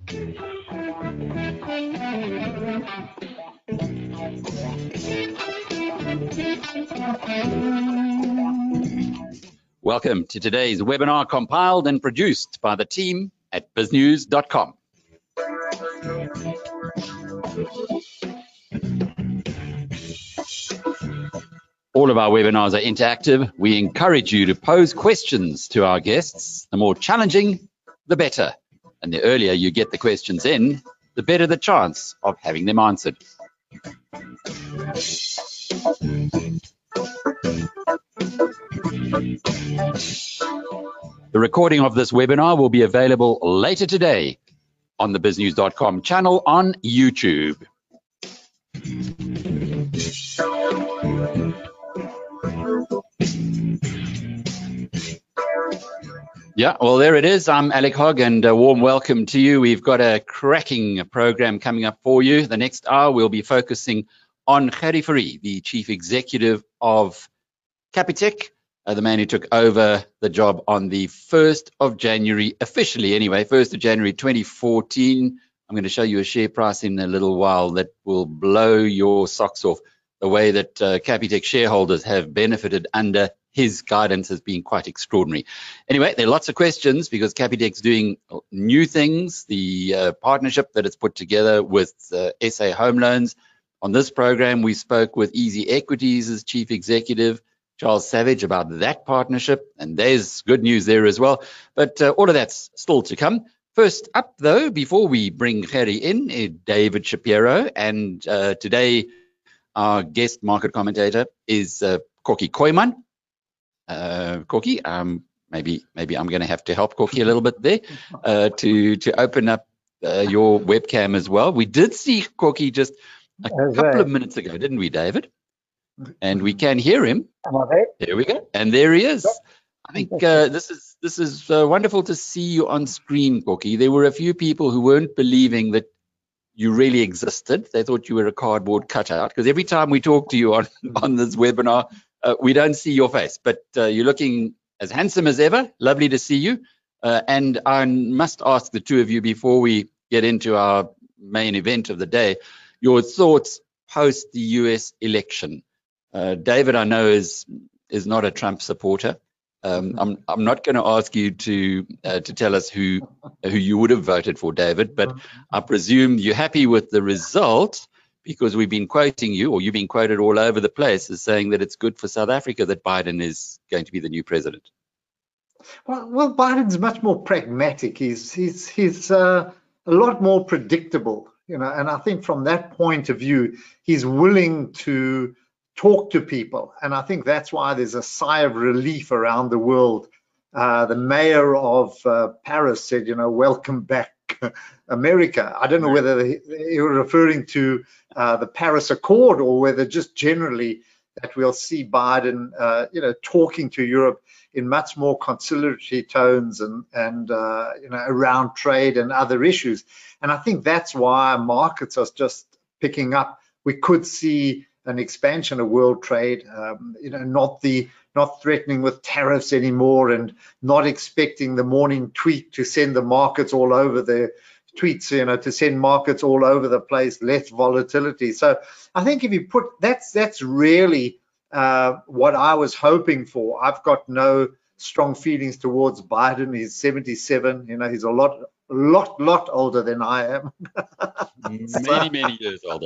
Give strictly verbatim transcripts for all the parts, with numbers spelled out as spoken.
Welcome to today's webinar, compiled and produced by the team at biz news dot com. All of our webinars are interactive. We encourage you to pose questions to our guests. The more challenging, the better. And the earlier you get the questions in, the better the chance of having them answered. The recording of this webinar will be available later today on the biz news dot com channel on YouTube. Yeah, well, there it is. I'm Alec Hogg, and a warm welcome to you. We've got a cracking program coming up for you. The next hour, we'll be focusing on Gerrie Fourie, the Chief Executive of Capitec, uh, the man who took over the job on the first of January, officially anyway, first of January twenty fourteen. I'm going to show you a share price in a little while that will blow your socks off. The way that uh, Capitec shareholders have benefited under his guidance has been quite extraordinary. Anyway, there are lots of questions because Capitec's doing new things. The uh, partnership that it's put together with uh, S A Home Loans. On this program, we spoke with Easy Equities' chief executive, Charles Savage, about that partnership, and there's good news there as well. But uh, all of that's still to come. First up, though, before we bring Gerrie in, is David Shapiro, and uh, today our guest market commentator is uh, Koki Koiman. Uh, Koki, um, maybe maybe I'm going to have to help Koki a little bit there uh, to to open up uh, your webcam as well. We did see Koki just a couple of minutes ago, didn't we, David? And we can hear him. Am I there? There we go, and there he is. I think uh, this is this is uh, wonderful to see you on screen, Koki. There were a few people who weren't believing that you really existed. They thought you were a cardboard cutout, because every time we talk to you on on this webinar, uh, we don't see your face, but uh, you're looking as handsome as ever. Lovely to see you. Uh, and I must ask the two of you, before we get into our main event of the day, your thoughts post the U S election. Uh, David, I know, is is not a Trump supporter. Um, I'm I'm not going to ask you to uh, to tell us who who you would have voted for, David, but I presume you're happy with the result, because we've been quoting you, or you've been quoted all over the place as saying that it's good for South Africa that Biden is going to be the new president. Well, well, Biden's much more pragmatic. He's he's he's uh, a lot more predictable, you know. And I think from that point of view, he's willing to talk to people, and I think that's why there's a sigh of relief around the world. Uh, the mayor of uh, Paris said, you know, welcome back, America. I don't know whether he, he was referring to uh, the Paris Accord, or whether just generally that we'll see Biden, uh, you know, talking to Europe in much more conciliatory tones and, and uh, you know, around trade and other issues. And I think that's why markets are just picking up. We could see an expansion of world trade, um, you know, not the not threatening with tariffs anymore, and not expecting the morning tweet to send the markets all over the tweets, you know, to send markets all over the place, less volatility. So I think if you put that's that's really uh, what I was hoping for. I've got no strong feelings towards Biden. He's seventy-seven, you know, he's a lot, lot, lot older than I am. Many, many years older.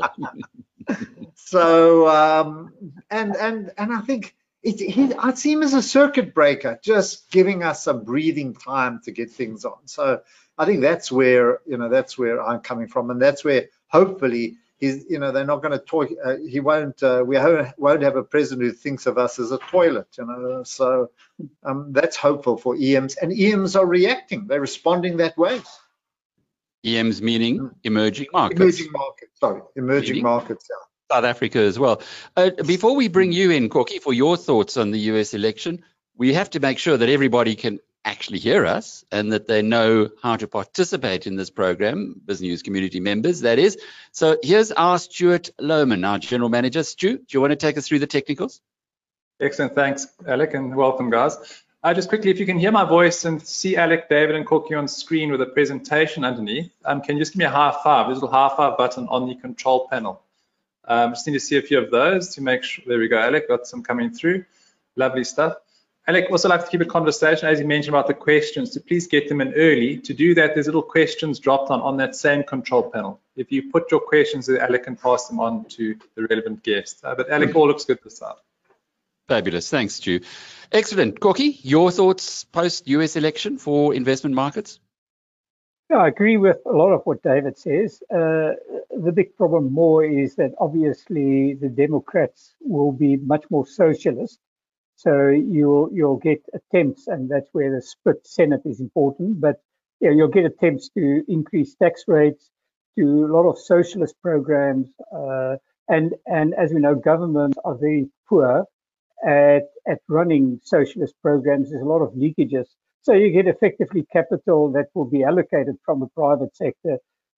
So um, and and and I think it, he, I see him as a circuit breaker, just giving us some breathing time to get things on. So I think that's where, you know, that's where I'm coming from, and that's where hopefully he's, you know, they're not going to talk. Uh, he won't. Uh, we won't have a president who thinks of us as a toilet, you know. So um, that's hopeful for E Ms, and E Ms are reacting. They're responding that way. E Ms meaning emerging markets. Emerging markets. Sorry, emerging meaning markets. Yeah. South Africa as well. Uh, before we bring you in, Koki, for your thoughts on the U S election, we have to make sure that everybody can actually hear us and that they know how to participate in this program, Biz News community members, that is. So here's our Stuart Lohman, our general manager. Stu, do you want to take us through the technicals? Excellent, thanks, Alec, and welcome, guys. Uh, just quickly, if you can hear my voice and see Alec, David, and Corky on screen with a presentation underneath, um, can you just give me a high five? There's a little high five button on the control panel. Um, just need to see a few of those to make sure. There we go, Alec, got some coming through. Lovely stuff. Alec, also like to keep a conversation, as you mentioned about the questions, to please get them in early. To do that, there's little questions dropped on on that same control panel. If you put your questions there, Alec can pass them on to the relevant guest. Uh, but Alec, all looks good this side. Fabulous. Thanks, Stu. Excellent. Corky, your thoughts post-U S election for investment markets? Yeah, I agree with a lot of what David says. Uh, the big problem more is that obviously the Democrats will be much more socialist. So you'll you'll get attempts, and that's where the split Senate is important. But yeah, you'll get attempts to increase tax rates, to a lot of socialist programs, uh, and and as we know, governments are very poor at at running socialist programs. There's a lot of leakages, so you get effectively capital that will be allocated from the private sector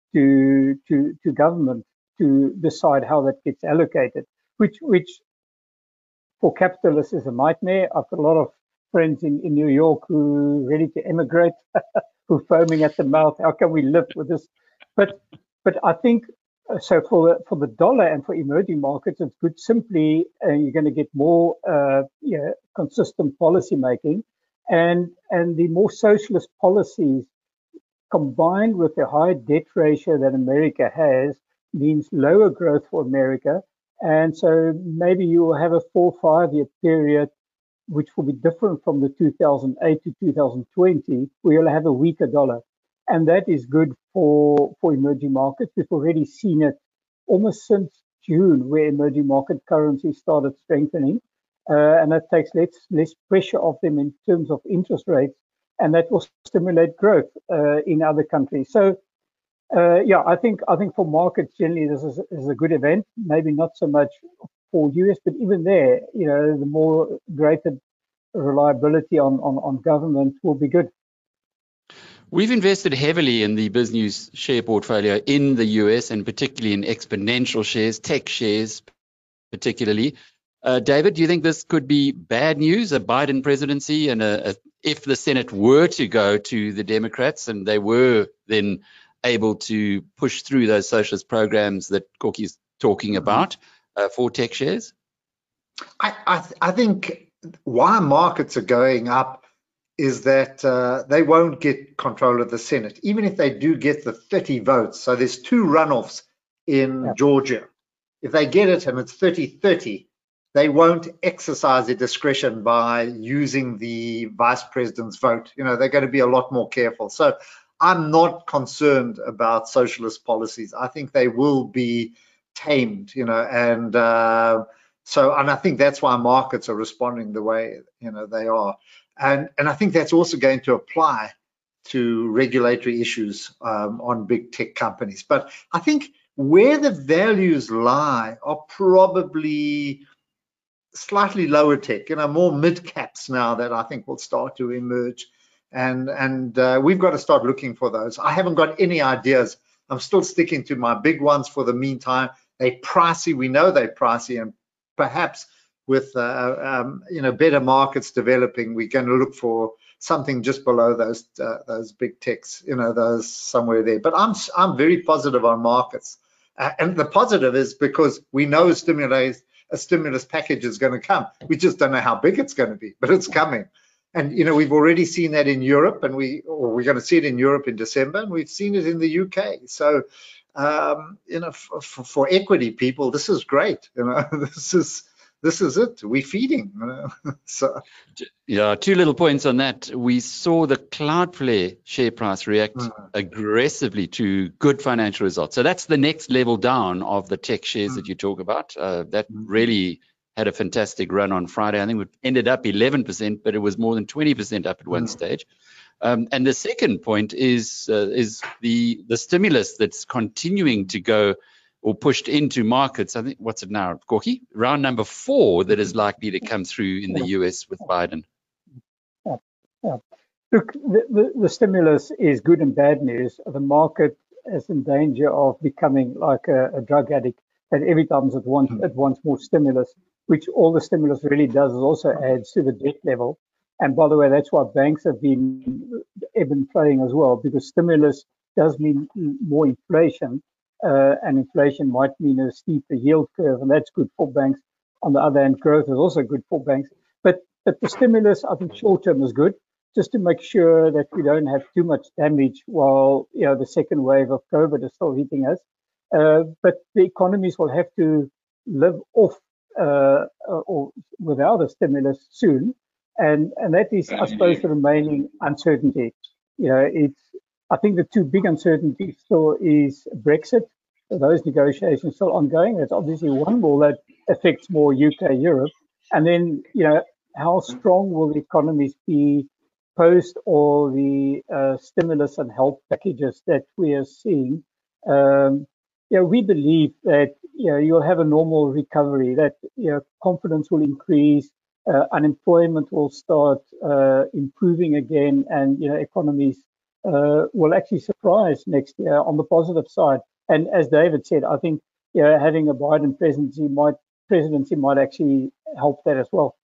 to to to government to decide how that gets allocated, which which. For capitalists is a nightmare. I've got a lot of friends in, in New York who are ready to emigrate, who are foaming at the mouth. How can we live with this? But but I think, so for the, for the dollar and for emerging markets, it's good simply, uh, you're going to get more uh, yeah, consistent policy making. And, and the more socialist policies combined with the high debt ratio that America has means lower growth for America. And so maybe you will have a four, five year period, which will be different from the two thousand eight to two thousand twenty, where you'll have a weaker dollar. And that is good for, for emerging markets. We've already seen it almost since June, where emerging market currencies started strengthening. Uh, and that takes less, less pressure off them in terms of interest rates. And that will stimulate growth uh, in other countries. So Uh, yeah, I think I think for markets generally this is, is a good event. Maybe not so much for U S, but even there, you know, the more greater reliability on, on, on government will be good. We've invested heavily in the BizNews share portfolio in the U S, and particularly in exponential shares, tech shares particularly. Uh, David, do you think this could be bad news, a Biden presidency, and a, a, if the Senate were to go to the Democrats and they were then able to push through those socialist programs that Corky's talking about uh, for tech shares? I, I, th I think why markets are going up is that uh, they won't get control of the Senate, even if they do get the thirty votes. So there's two runoffs in yeah. Georgia. If they get it and it's thirty thirty, they won't exercise their discretion by using the vice president's vote. You know, they're going to be a lot more careful. So I'm not concerned about socialist policies. I think they will be tamed, you know, and uh, so, and I think that's why markets are responding the way, you know, they are. And, and I think that's also going to apply to regulatory issues um, on big tech companies. But I think where the values lie are probably slightly lower tech, you know, more mid caps now that I think will start to emerge. And, and uh, we've got to start looking for those. I haven't got any ideas. I'm still sticking to my big ones for the meantime. They're pricey. We know they're pricey, and perhaps with uh, um, you know, better markets developing, we're going to look for something just below those uh, those big techs. You know, those somewhere there. But I'm I'm very positive on markets, uh, and the positive is because we know a stimulus a stimulus package is going to come. We just don't know how big it's going to be, but it's coming. And, you know, we've already seen that in Europe, and we, or we're going to see it in Europe in December, and we've seen it in the U K. So, um, you know, for, for equity people, this is great. You know, this is this is it. We're feeding. You know? So, yeah, two little points on that. We saw the Cloudflare share price react mm. aggressively to good financial results. So that's the next level down of the tech shares mm. that you talk about. Uh, that mm. really had a fantastic run on Friday. I think it ended up eleven percent, but it was more than twenty percent up at one mm. stage. Um, and the second point is uh, is the the stimulus that's continuing to go or pushed into markets. I think, what's it now, Corky? Round number four that is likely to come through in the U S with Biden. Yeah. Yeah. Look, the, the, the stimulus is good and bad news. The market is in danger of becoming like a, a drug addict, that every time it wants, it wants more stimulus, which all the stimulus really does is also adds to the debt level. And by the way, that's why banks have been ebb and flowing as well, because stimulus does mean more inflation, uh, and inflation might mean a steeper yield curve, and that's good for banks. On the other hand, growth is also good for banks. But but the stimulus, I think, short term is good, just to make sure that we don't have too much damage while you know the second wave of COVID is still hitting us. Uh, but the economies will have to live off uh, or without a stimulus soon. And and that is, I suppose, the remaining uncertainty. You know, it's I think the two big uncertainties still is Brexit. So those negotiations still ongoing. That's obviously one more that affects more U K, Europe. And then, you know, how strong will the economies be post all the uh, stimulus and help packages that we are seeing? Um, you know, we believe that you know you'll have a normal recovery. That you know confidence will increase. Uh, unemployment will start uh, improving again, and you know economies uh, will actually surprise next year on the positive side. And as David said, I think you know, having a Biden presidency might presidency might actually help that as well.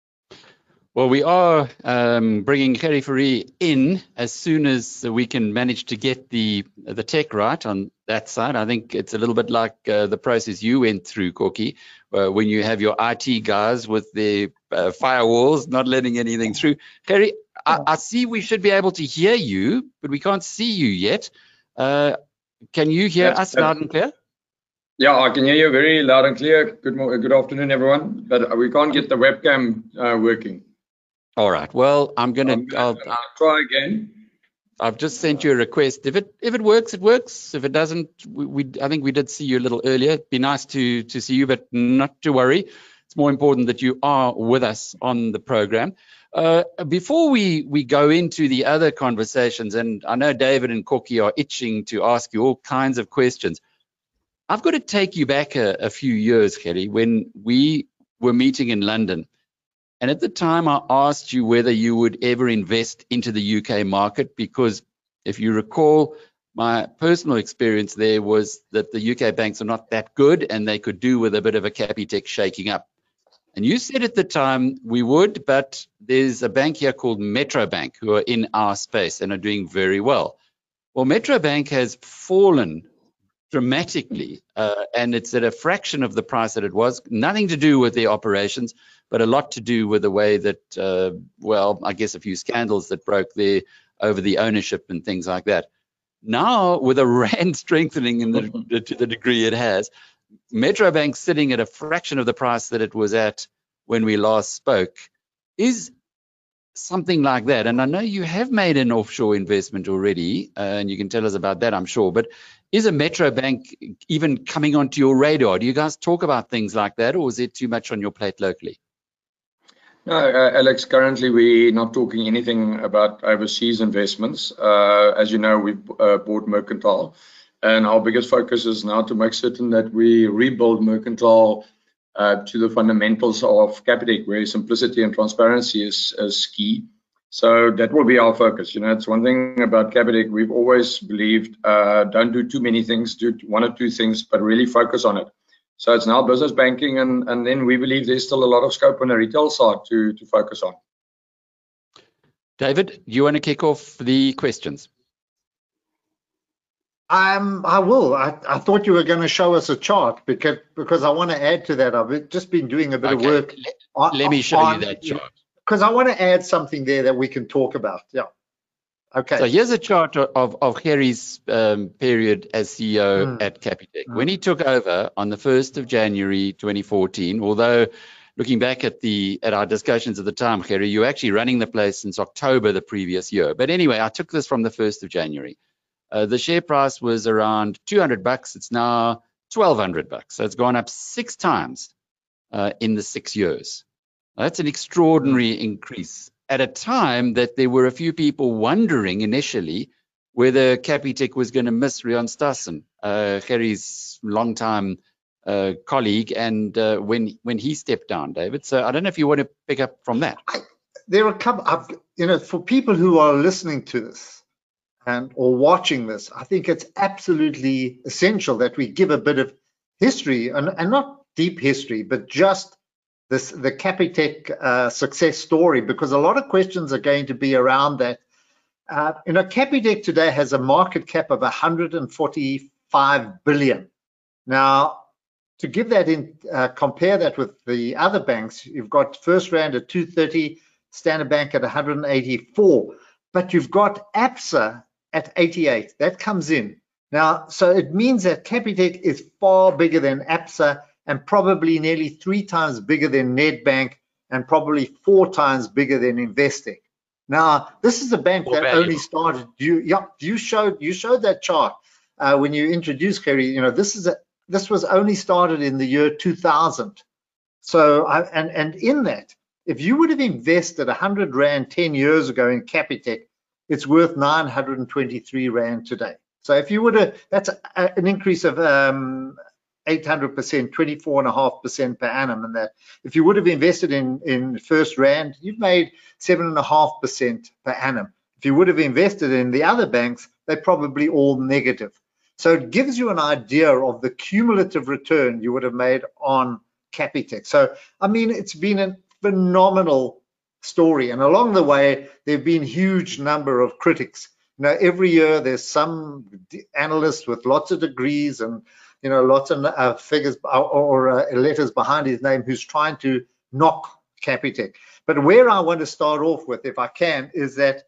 Well, we are um, bringing Gerrie Fourie in as soon as we can manage to get the the tech right on that side. I think it's a little bit like uh, the process you went through, Corky, uh, when you have your I T guys with their uh, firewalls not letting anything through. Gerrie, I, I see we should be able to hear you, but we can't see you yet. Uh, can you hear That's us loud and clear? Yeah, I can hear you very loud and clear. Good morning, good afternoon, everyone. But we can't get the webcam uh, working. All right. Well, I'm gonna. I'm gonna I'll, I'll try again. I've just sent you a request. If it if it works, it works. If it doesn't, we, we I think we did see you a little earlier. It'd be nice to to see you, but not to worry. It's more important that you are with us on the program. Uh, before we we go into the other conversations, and I know David and Corky are itching to ask you all kinds of questions. I've got to take you back a, a few years, Gerrie, when we were meeting in London. And at the time, I asked you whether you would ever invest into the U K market, because if you recall, my personal experience there was that the U K banks are not that good and they could do with a bit of a Capitec shaking up. And you said at the time we would, but there's a bank here called Metro Bank who are in our space and are doing very well. Well, Metro Bank has fallen dramatically, uh, and it's at a fraction of the price that it was. Nothing to do with their operations, but a lot to do with the way that, uh, well, I guess a few scandals that broke there over the ownership and things like that. Now, with a rand strengthening in the, to the degree it has, Metro Bank sitting at a fraction of the price that it was at when we last spoke is something like that. And I know you have made an offshore investment already, uh, and you can tell us about that, I'm sure. But is a Metro Bank even coming onto your radar? Do you guys talk about things like that, or is it too much on your plate locally? No, uh, Alex, currently we're not talking anything about overseas investments. Uh, as you know, we uh, bought Mercantile, and our biggest focus is now to make certain that we rebuild Mercantile uh, to the fundamentals of Capitec, where simplicity and transparency is, is key. So that will be our focus. You know, it's one thing about Capitec, we've always believed, uh, don't do too many things, do one or two things, but really focus on it. So it's now business banking, and, and then we believe there's still a lot of scope on the retail side to, to focus on. David, you want to kick off the questions? Um, I will. I, I thought you were going to show us a chart because because I want to add to that. I've just been doing a bit okay. of work. Let, on, let me show on, you that chart. Because I want to add something there that we can talk about. Yeah. Okay. So here's a chart of, of Gerrie's um, period as C E O mm. at Capitec. Mm. When he took over on the first of January twenty fourteen, although looking back at the at our discussions at the time, Gerrie, you were actually running the place since October the previous year. But anyway, I took this from the first of January. Uh, the share price was around two hundred bucks. It's now twelve hundred bucks. So it's gone up six times uh, in the six years. That's an extraordinary increase at a time that there were a few people wondering initially whether Capitec was going to miss Riaan Stassen, uh, Gerrie's longtime uh, colleague, and uh, when when he stepped down, David. So I don't know if you want to pick up from that. I, there are a couple of, you know, for people who are listening to this and or watching this, I think it's absolutely essential that we give a bit of history, and, and not deep history, but just this the Capitec uh, success story, because a lot of questions are going to be around that. Uh, you know, Capitec today has a market cap of one hundred forty-five billion. Now, to give that in, uh, compare that with the other banks, you've got FirstRand at two thirty, Standard Bank at one hundred eighty-four, but you've got Absa at eighty-eight. That comes in. Now, so it means that Capitec is far bigger than Absa and probably nearly three times bigger than Nedbank and probably four times bigger than Investec. Now, this is a bank More that valuable. only started. You, yeah, you showed you showed that chart uh, when you introduced Kerry. You know, this is a this was only started in the year two thousand. So, I, and and in that, if you would have invested one hundred rand ten years ago in Capitec, it's worth nine hundred twenty-three rand today. So if you would have, that's a, an increase of um, eight hundred percent, twenty-four point five percent per annum. And that if you would have invested in, in FirstRand, you've made seven point five percent per annum. If you would have invested in the other banks, they're probably all negative. So it gives you an idea of the cumulative return you would have made on Capitec. So, I mean, it's been a phenomenal story. And along the way, there have been huge number of critics. You know, every year there's some analyst with lots of degrees and, you know, lots of uh, figures or, or uh, letters behind his name who's trying to knock Capitec. But where I want to start off with, if I can, is that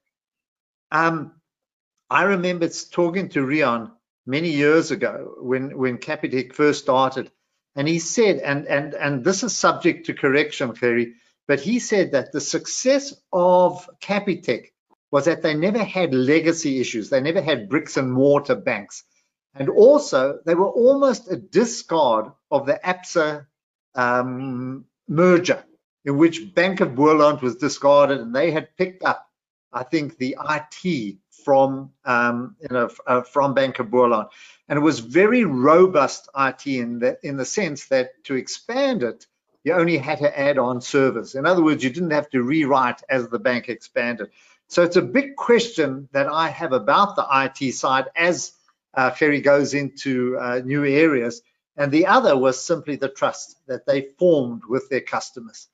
um, I remember talking to Rian many years ago when, when Capitec first started, and he said, and, and, and this is subject to correction, Kerry, but he said that the success of Capitec was that they never had legacy issues. They never had bricks and mortar banks. And also, they were almost a discard of the Absa um, merger, in which Bank of Boerland was discarded, and they had picked up, I think, the I T from, um, you know, uh, from Bank of Boerland. And it was very robust I T in the, in the sense that to expand it, you only had to add on servers. In other words, you didn't have to rewrite as the bank expanded. So it's a big question that I have about the I T side as uh, Ferry goes into uh, new areas. And the other was simply the trust that they formed with their customers.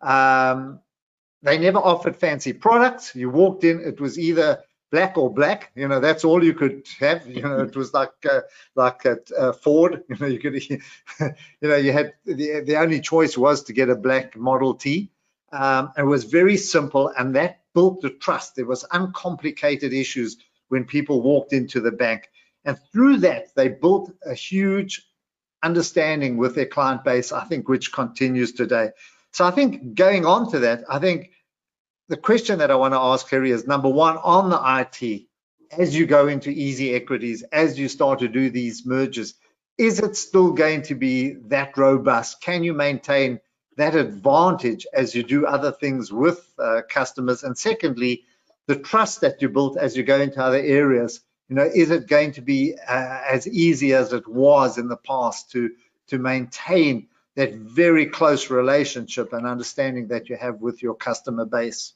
Um, they never offered fancy products. You walked in, it was either black or black. You know, that's all you could have. You know, it was like uh, like at uh, Ford. You know, you could, you know, you had the the only choice was to get a black Model T. Um, it was very simple, and that built the trust. There was uncomplicated issues when people walked into the bank, and through that they built a huge understanding with their client base, I think, which continues today. So I think going on to that, I think the question that I want to ask Kerry is, number one, on the I T, as you go into easy equities, as you start to do these mergers, is it still going to be that robust? Can you maintain that advantage as you do other things with uh, customers? And secondly, the trust that you built as you go into other areas, you know, is it going to be uh, as easy as it was in the past to, to maintain that very close relationship and understanding that you have with your customer base?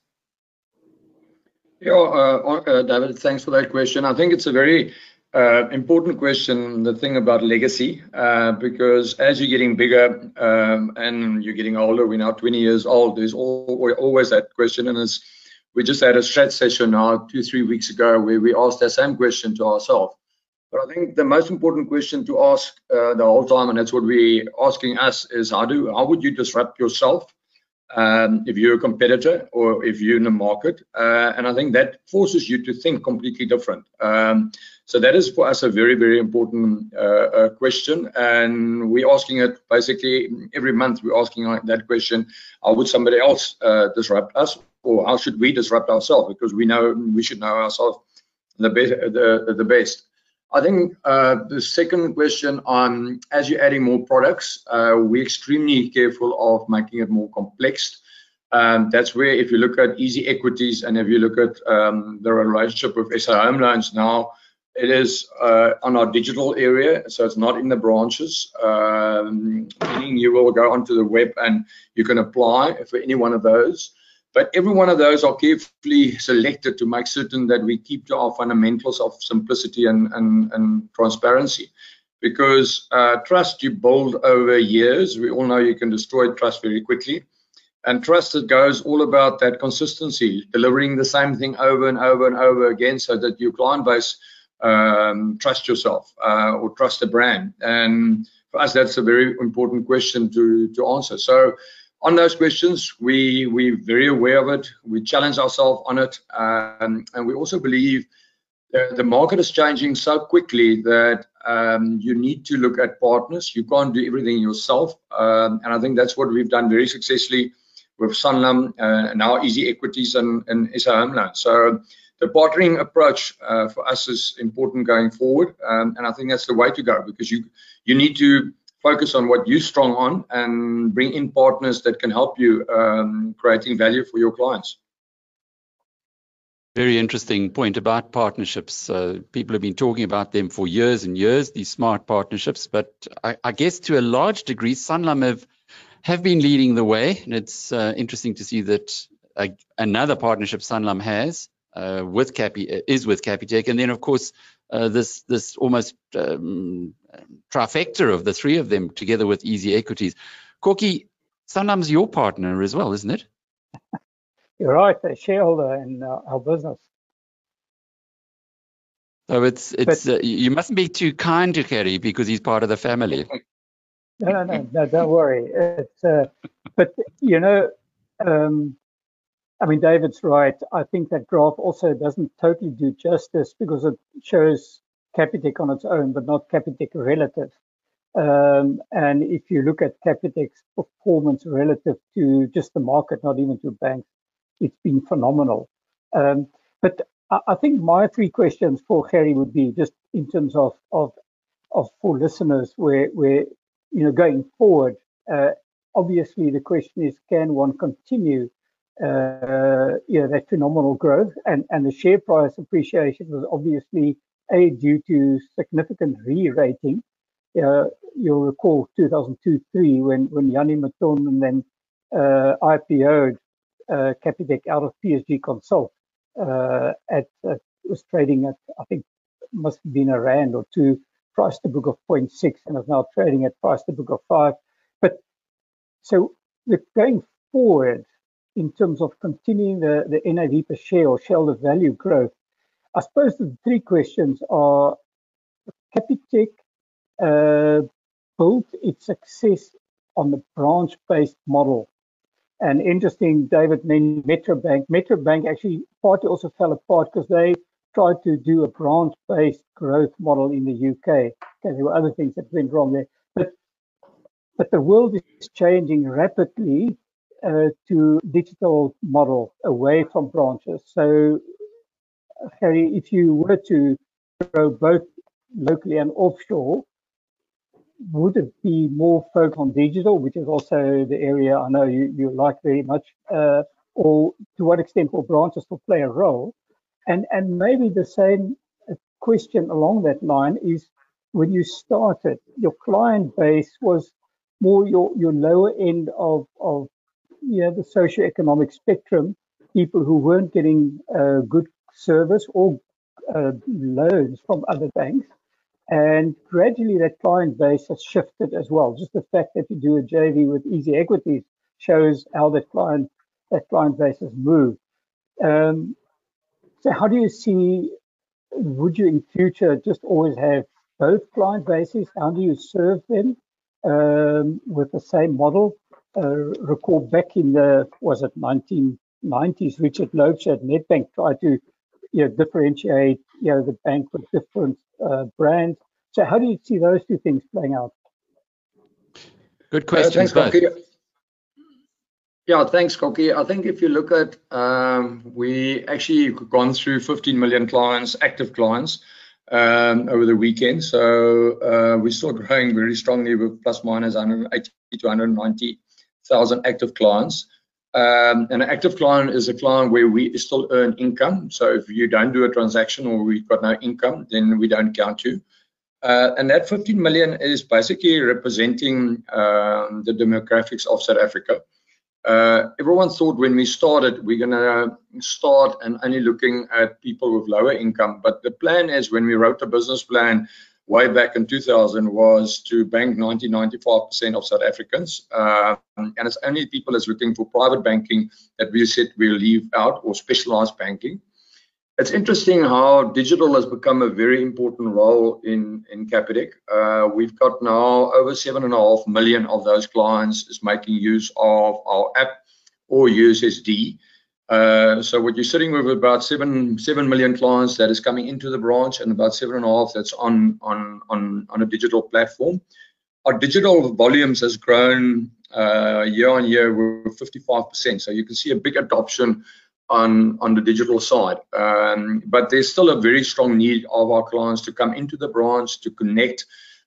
Yeah, uh, uh, David, thanks for that question. I think it's a very uh, important question, the thing about legacy, uh, because as you're getting bigger um, and you're getting older, we're now twenty years old, there's all, always that question. And it's, we just had a strat session now two, three weeks ago where we asked that same question to ourselves. But I think the most important question to ask uh, the whole time, and that's what we're asking us, is how do how would you disrupt yourself um, if you're a competitor or if you're in the market? Uh, and I think that forces you to think completely different. Um, so that is for us a very, very important uh, uh, question. And we're asking it basically every month. We're asking like that question: how would somebody else uh, disrupt us, or how should we disrupt ourselves? Because we know we should know ourselves the best. The, the best. I think uh, the second question on, as you're adding more products, uh, we're extremely careful of making it more complex. Um, that's where, if you look at easy equities and if you look at um, the relationship with S A Home Loans now, it is uh, on our digital area, so it's not in the branches, um, meaning you will go onto the web and you can apply for any one of those. But every one of those are carefully selected to make certain that we keep to our fundamentals of simplicity and, and, and transparency. because uh, trust you build over years. We all know you can destroy trust very quickly. And trust, it goes all about that consistency, delivering the same thing over and over and over again so that your client base um, trust yourself uh, or trust the brand. And for us, that's a very important question to, to answer. So on those questions, we, we're very aware of it. We challenge ourselves on it. Um, and we also believe the, the market is changing so quickly that um, you need to look at partners. You can't do everything yourself. Um, and I think that's what we've done very successfully with Sanlam, uh, now Easy Equities and, and S A Home Loans. So the partnering approach uh, for us is important going forward, um, and I think that's the way to go, because you you need to focus on what you're strong on and bring in partners that can help you um, creating value for your clients. Very interesting point about partnerships. Uh, people have been talking about them for years and years, these smart partnerships, but I, I guess to a large degree, Sanlam have have been leading the way, and it's uh, interesting to see that uh, another partnership Sanlam has uh, with Capi is with Capitec, and then of course uh, this this almost um, trifecta of the three of them together with Easy Equities. Corky, Sanlam's your partner as well, isn't it? You're right, a shareholder in uh, our business. So it's it's but, uh, you mustn't be too kind to Kerry because he's part of the family. No, no, no, no, don't worry. It's, uh, but, you know, um, I mean, David's right. I think that graph also doesn't totally do justice because it shows Capitec on its own, but not Capitec relative. Um, and if you look at Capitec's performance relative to just the market, not even to banks, it's been phenomenal. Um, but I, I think my three questions for Harry would be just in terms of, of, of for listeners where, where, you know, going forward, uh, obviously the question is, can one continue, uh, you know, that phenomenal growth? And, and the share price appreciation was obviously a due to significant re-rating. Uh, you'll recall two thousand two three when, when Jannie Mouton and then uh, I P O'd uh, Capitec out of P S G Consult uh, at, uh, was trading at, I think, must have been a rand or two, price to book of zero point six, and is now trading at price to book of five. But so the, going forward, in terms of continuing the, the N A V per share or shareholder value growth, I suppose the three questions are: Capitec uh, built its success on the branch-based model. And interesting, David mentioned Metrobank. Metrobank actually partly also fell apart because they tried to do a branch-based growth model in the U K. Okay, there were other things that went wrong there. But but the world is changing rapidly uh, to digital model away from branches. So, Harry, if you were to grow both locally and offshore, would it be more focused on digital, which is also the area I know you, you like very much, uh, or to what extent will branches still play a role? And and maybe the same question along that line is, when you started, your client base was more your, your lower end of, of you know, the socioeconomic spectrum, people who weren't getting uh, good service or uh, loans from other banks. And gradually that client base has shifted as well. Just the fact that you do a J V with Easy Equities shows how that client, that client base has moved. Um, so how do you see, would you in future just always have both client bases? How do you serve them um, with the same model? Uh, recall back in the, was it nineteen nineties, Richard Loubser at Nedbank tried to you know, differentiate you know, the bank with different uh, brands. So how do you see those two things playing out? Good questions, uh, thanks, Corky. Yeah, thanks, Corky. I think if you look at, um, we actually gone through fifteen million clients, active clients, um, over the weekend. So uh, we're still growing very strongly with plus minus one hundred eighty to one hundred ninety thousand active clients. Um, and an active client is a client where we still earn income. So if you don't do a transaction or we've got no income, then we don't count you. Uh, and that fifteen million is basically representing um, the demographics of South Africa. Uh, everyone thought when we started, we're going to start and only looking at people with lower income. But the plan is, when we wrote the business plan, way back in two thousand was to bank ninety, ninety-five percent of South Africans. Um, and it's only people that's looking for private banking that we said we'll leave out, or specialized banking. It's interesting how digital has become a very important role in, in Capitec. Uh, we've got now over seven and a half million of those clients is making use of our app or U S S D. Uh, so what you're sitting with about seven seven million clients that is coming into the branch, and about seven and a half that's on on on on a digital platform. Our digital volumes has grown uh, year on year with fifty-five percent. So you can see a big adoption on on the digital side. Um, but there's still a very strong need of our clients to come into the branch, to connect,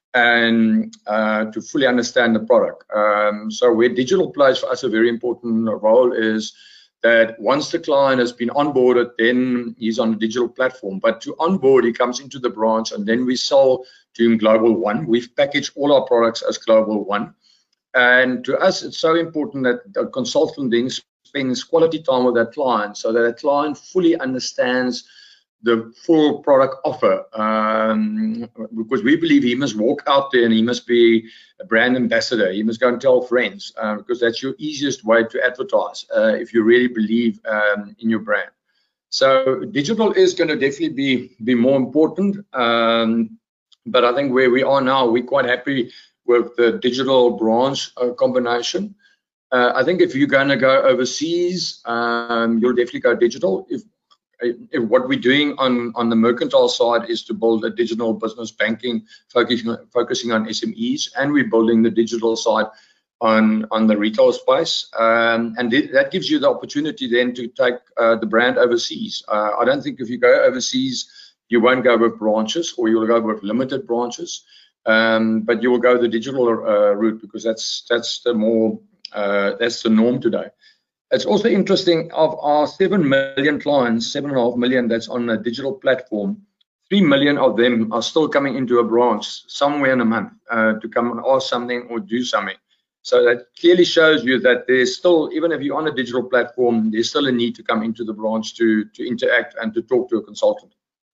and uh, to fully understand the product. Um, so where digital plays for us a very important role is that once the client has been onboarded, then he's on a digital platform. But to onboard, he comes into the branch, and then we sell to him Global One. We've packaged all our products as Global One. And to us, it's so important that the consultant then spends quality time with that client, so that the client fully understands the full product offer, um, because we believe he must walk out there and he must be a brand ambassador. He must go and tell friends, uh, because that's your easiest way to advertise uh, if you really believe um, in your brand. So digital is going to definitely be be more important, um, but I think where we are now, we're quite happy with the digital branch uh, combination. Uh, I think if you're going to go overseas, um, you'll definitely go digital. If If what we're doing on, on the Mercantile side is to build a digital business banking focusing, focusing on S M Es, and we're building the digital side on, on the retail space. Um, and th that gives you the opportunity then to take uh, the brand overseas. Uh, I don't think if you go overseas, you won't go with branches, or you'll go with limited branches, um, but you will go the digital uh, route, because that's, that's, the more, uh, that's the norm today. It's also interesting, of our seven million clients, seven and a half million that's on a digital platform, three million of them are still coming into a branch somewhere in a month uh, to come and ask something or do something. So that clearly shows you that there's still, even if you're on a digital platform, there's still a need to come into the branch to, to interact and to talk to a consultant.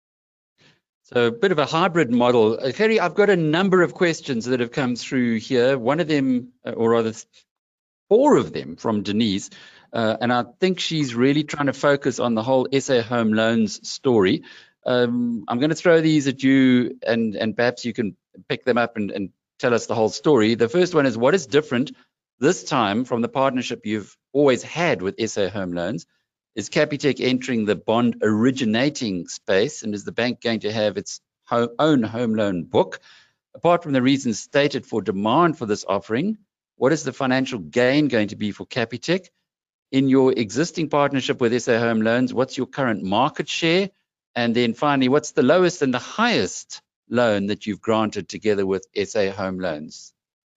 So a bit of a hybrid model. Uh, Gerrie, I've got a number of questions that have come through here. One of them, or rather four of them, from Denise. Uh, and I think she's really trying to focus on the whole S A Home Loans story. Um, I'm going to throw these at you, and, and perhaps you can pick them up and, and tell us the whole story. The first one is, what is different this time from the partnership you've always had with S A Home Loans? Is Capitec entering the bond originating space, and is the bank going to have its ho- own home loan book? Apart from the reasons stated for demand for this offering, what is the financial gain going to be for Capitec? In your existing partnership with S A Home Loans, what's your current market share? And then finally, what's the lowest and the highest loan that you've granted together with S A Home Loans?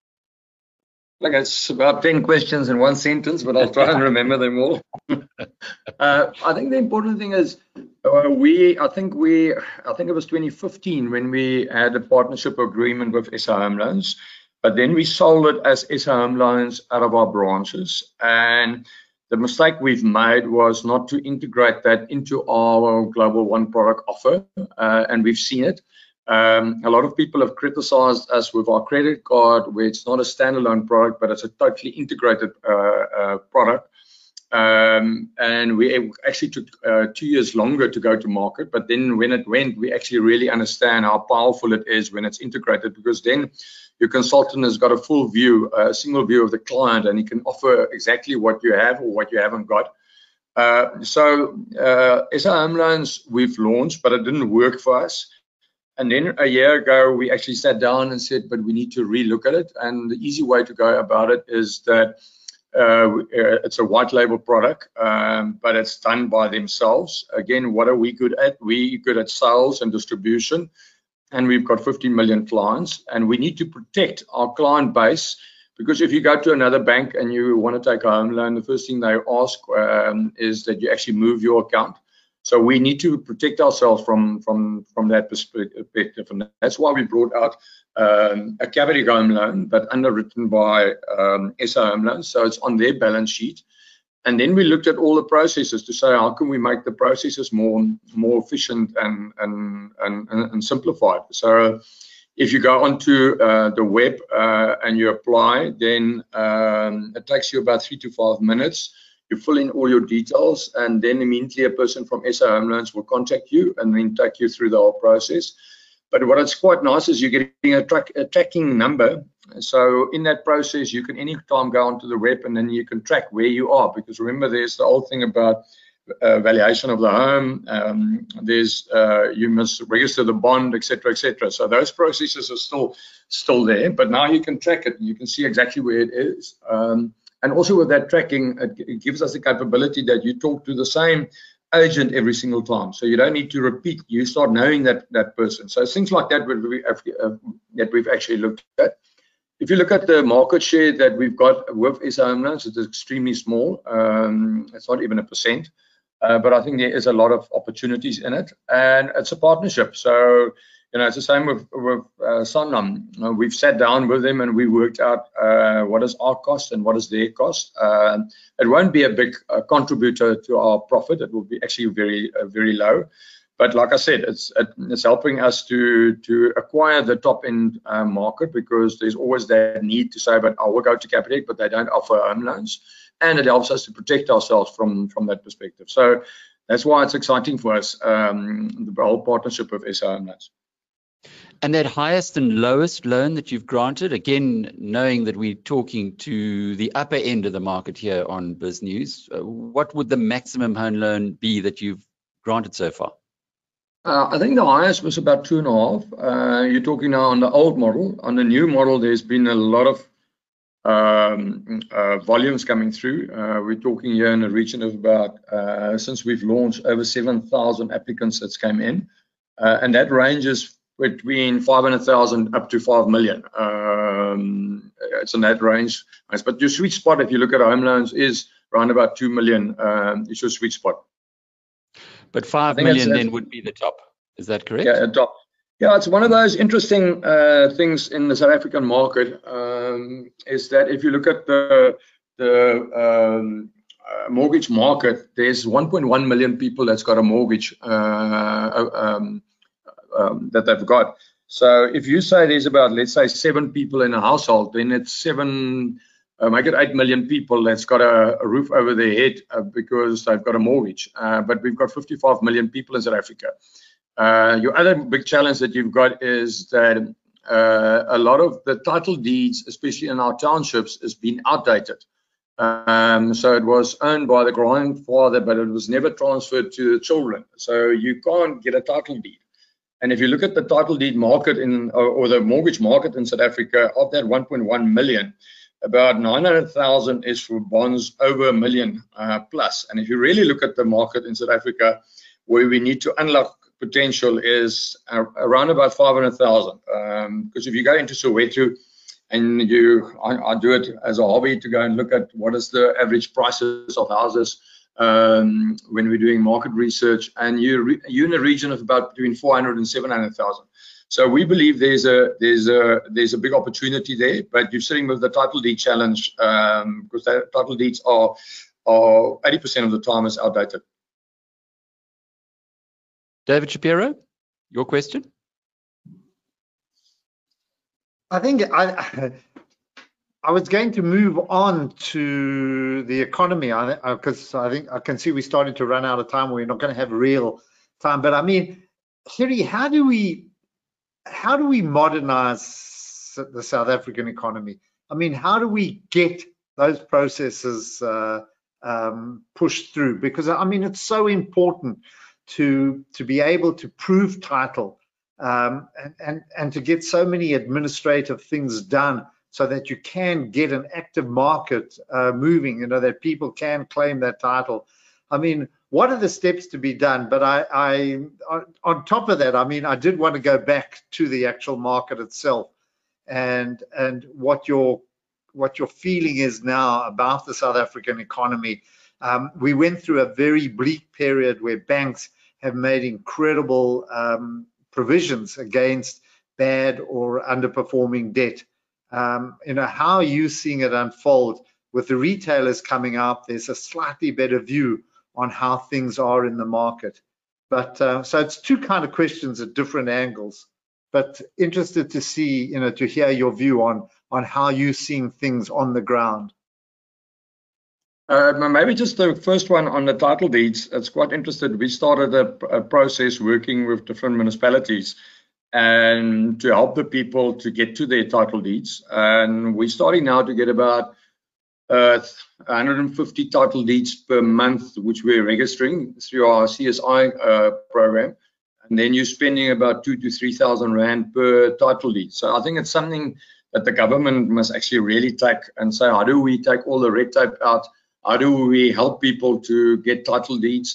Like, it's about ten questions in one sentence, but I'll try and remember them all. uh, I think the important thing is uh, we, I think we, I think it was twenty fifteen when we had a partnership agreement with S A Home Loans, but then we sold it as S A Home Loans out of our branches. And the mistake we've made was not to integrate that into our Global One product offer, uh, and we've seen it. Um, a lot of people have criticized us with our credit card, where it's not a standalone product, but it's a totally integrated uh, uh, product. Um, and we actually took uh, two years longer to go to market, but then when it went, we actually really understand how powerful it is when it's integrated, because then your consultant has got a full view, a single view of the client, and he can offer exactly what you have or what you haven't got. Uh, so uh, S A Home Loans we've launched, but it didn't work for us. And then a year ago, we actually sat down and said, but we need to relook at it. And the easy way to go about it is that uh, it's a white label product, um, but it's done by themselves. Again, what are we good at? We're good at sales and distribution. And we've got fifteen million clients, and we need to protect our client base, because if you go to another bank and you want to take a home loan, the first thing they ask um, is that you actually move your account. So we need to protect ourselves from from from that perspective, and that's why we brought out um, a Capitec home loan, but underwritten by um, S A Home Loans, so it's on their balance sheet. And then we looked at all the processes to say, how can we make the processes more more efficient and and and, and simplified? So If you go onto uh, the web uh, and you apply, then um, it takes you about three to five minutes. You fill in all your details, and then immediately a person from S A Home Loans will contact you and then take you through the whole process. But what is quite nice is you're getting a, track, a tracking number. So in that process, you can anytime go onto the web and then you can track where you are. Because remember, there's the whole thing about uh, valuation of the home. Um, there's uh, you must register the bond, et cetera, et cetera. So those processes are still still there. But now you can track it. You can see exactly where it is. Um, and also with that tracking, it, it gives us the capability that you talk to the same agent every single time, so you don't need to repeat. You start knowing that that person. So things like that we, uh, that we've actually looked at. If you look at the market share that we've got with S A Home Loans, it's extremely small. Um, it's not even a percent, uh, but I think there is a lot of opportunities in it, and it's a partnership. So you know, it's the same with with uh, Sanlam. You know, we've sat down with them and we worked out uh, what is our cost and what is their cost. Uh, it won't be a big uh, contributor to our profit. It will be actually very uh, very low. But like I said, it's it's helping us to to acquire the top end uh, market, because there's always that need to say, but I will go to Capitec, but they don't offer home loans, and it helps us to protect ourselves from from that perspective. So that's why it's exciting for us, um, the whole partnership with S A Home Loans. And that highest and lowest loan that you've granted, again, knowing that we're talking to the upper end of the market here on BizNews, uh, what would the maximum home loan be that you've granted so far? Uh, I think the highest was about two and a half. Uh, you're talking now on the old model. On the new model, there's been a lot of um, uh, volumes coming through. Uh, we're talking here in a region of about, uh, since we've launched, over seven thousand applicants that's came in. Uh, and that ranges between five hundred thousand up to five million. Um, it's in that range. But your sweet spot, if you look at home loans, is around about two million. Um, is your sweet spot. But five million then would be the top. Is that correct? Yeah, top. Yeah, it's one of those interesting uh, things in the South African market. Um, is that if you look at the the um, uh, mortgage market, there's one point one million people that's got a mortgage uh, um, um, that they've got. So if you say there's about, let's say, seven people in a household, then it's seven. Uh, make it eight million people that's got a, a roof over their head uh, because they've got a mortgage. Uh, but we've got fifty-five million people in South Africa. Uh, your other big challenge that you've got is that uh, a lot of the title deeds, especially in our townships, has been outdated. Um, so it was owned by the grandfather, but it was never transferred to the children. So you can't get a title deed. And if you look at the title deed market in, or, or the mortgage market in South Africa, of that one point one million, about nine hundred thousand is for bonds over a million uh, plus. And if you really look at the market in South Africa, where we need to unlock potential is uh, around about five hundred thousand. Um, because if you go into Soweto and you, I, I do it as a hobby to go and look at what is the average prices of houses um, when we're doing market research, and you you're in a region of about between four hundred and seven hundred thousand. So we believe there's a there's a there's a big opportunity there, but you're sitting with the title deed challenge um, because the title deeds are are eighty percent of the time is outdated. David Shapiro, your question? I think I I was going to move on to the economy, because I, I think I can see we're starting to run out of time. We're not going to have real time, but I mean, Gerrie, how do we how do we modernize the South African economy? I mean, how do we get those processes uh, um, pushed through? Because I mean, it's so important to to be able to prove title um, and, and and to get so many administrative things done, so that you can get an active market uh, moving. You know, that people can claim that title. I mean, what are the steps to be done? But I, I on, on top of that, I mean, I did want to go back to the actual market itself, and and what your what your feeling is now about the South African economy. Um, we went through a very bleak period where banks have made incredible um, provisions against bad or underperforming debt. Um, you know, how are you seeing it unfold with the retailers coming out? There's a slightly better view on how things are in the market. But uh, so it's two kind of questions at different angles. but interested to see, you know, to hear your view on on how you're seeing things on the ground. Uh, maybe just the first one on the title deeds. It's quite interesting. We started a, a process working with different municipalities and to help the people to get to their title deeds. And we're starting now to get about uh, one hundred fifty title deeds per month, which we're registering through our C S I uh, program. And then you're spending about two to three thousand rand per title deed. So I think it's something that the government must actually really take and say, how do we take all the red tape out? How do we help people to get title deeds?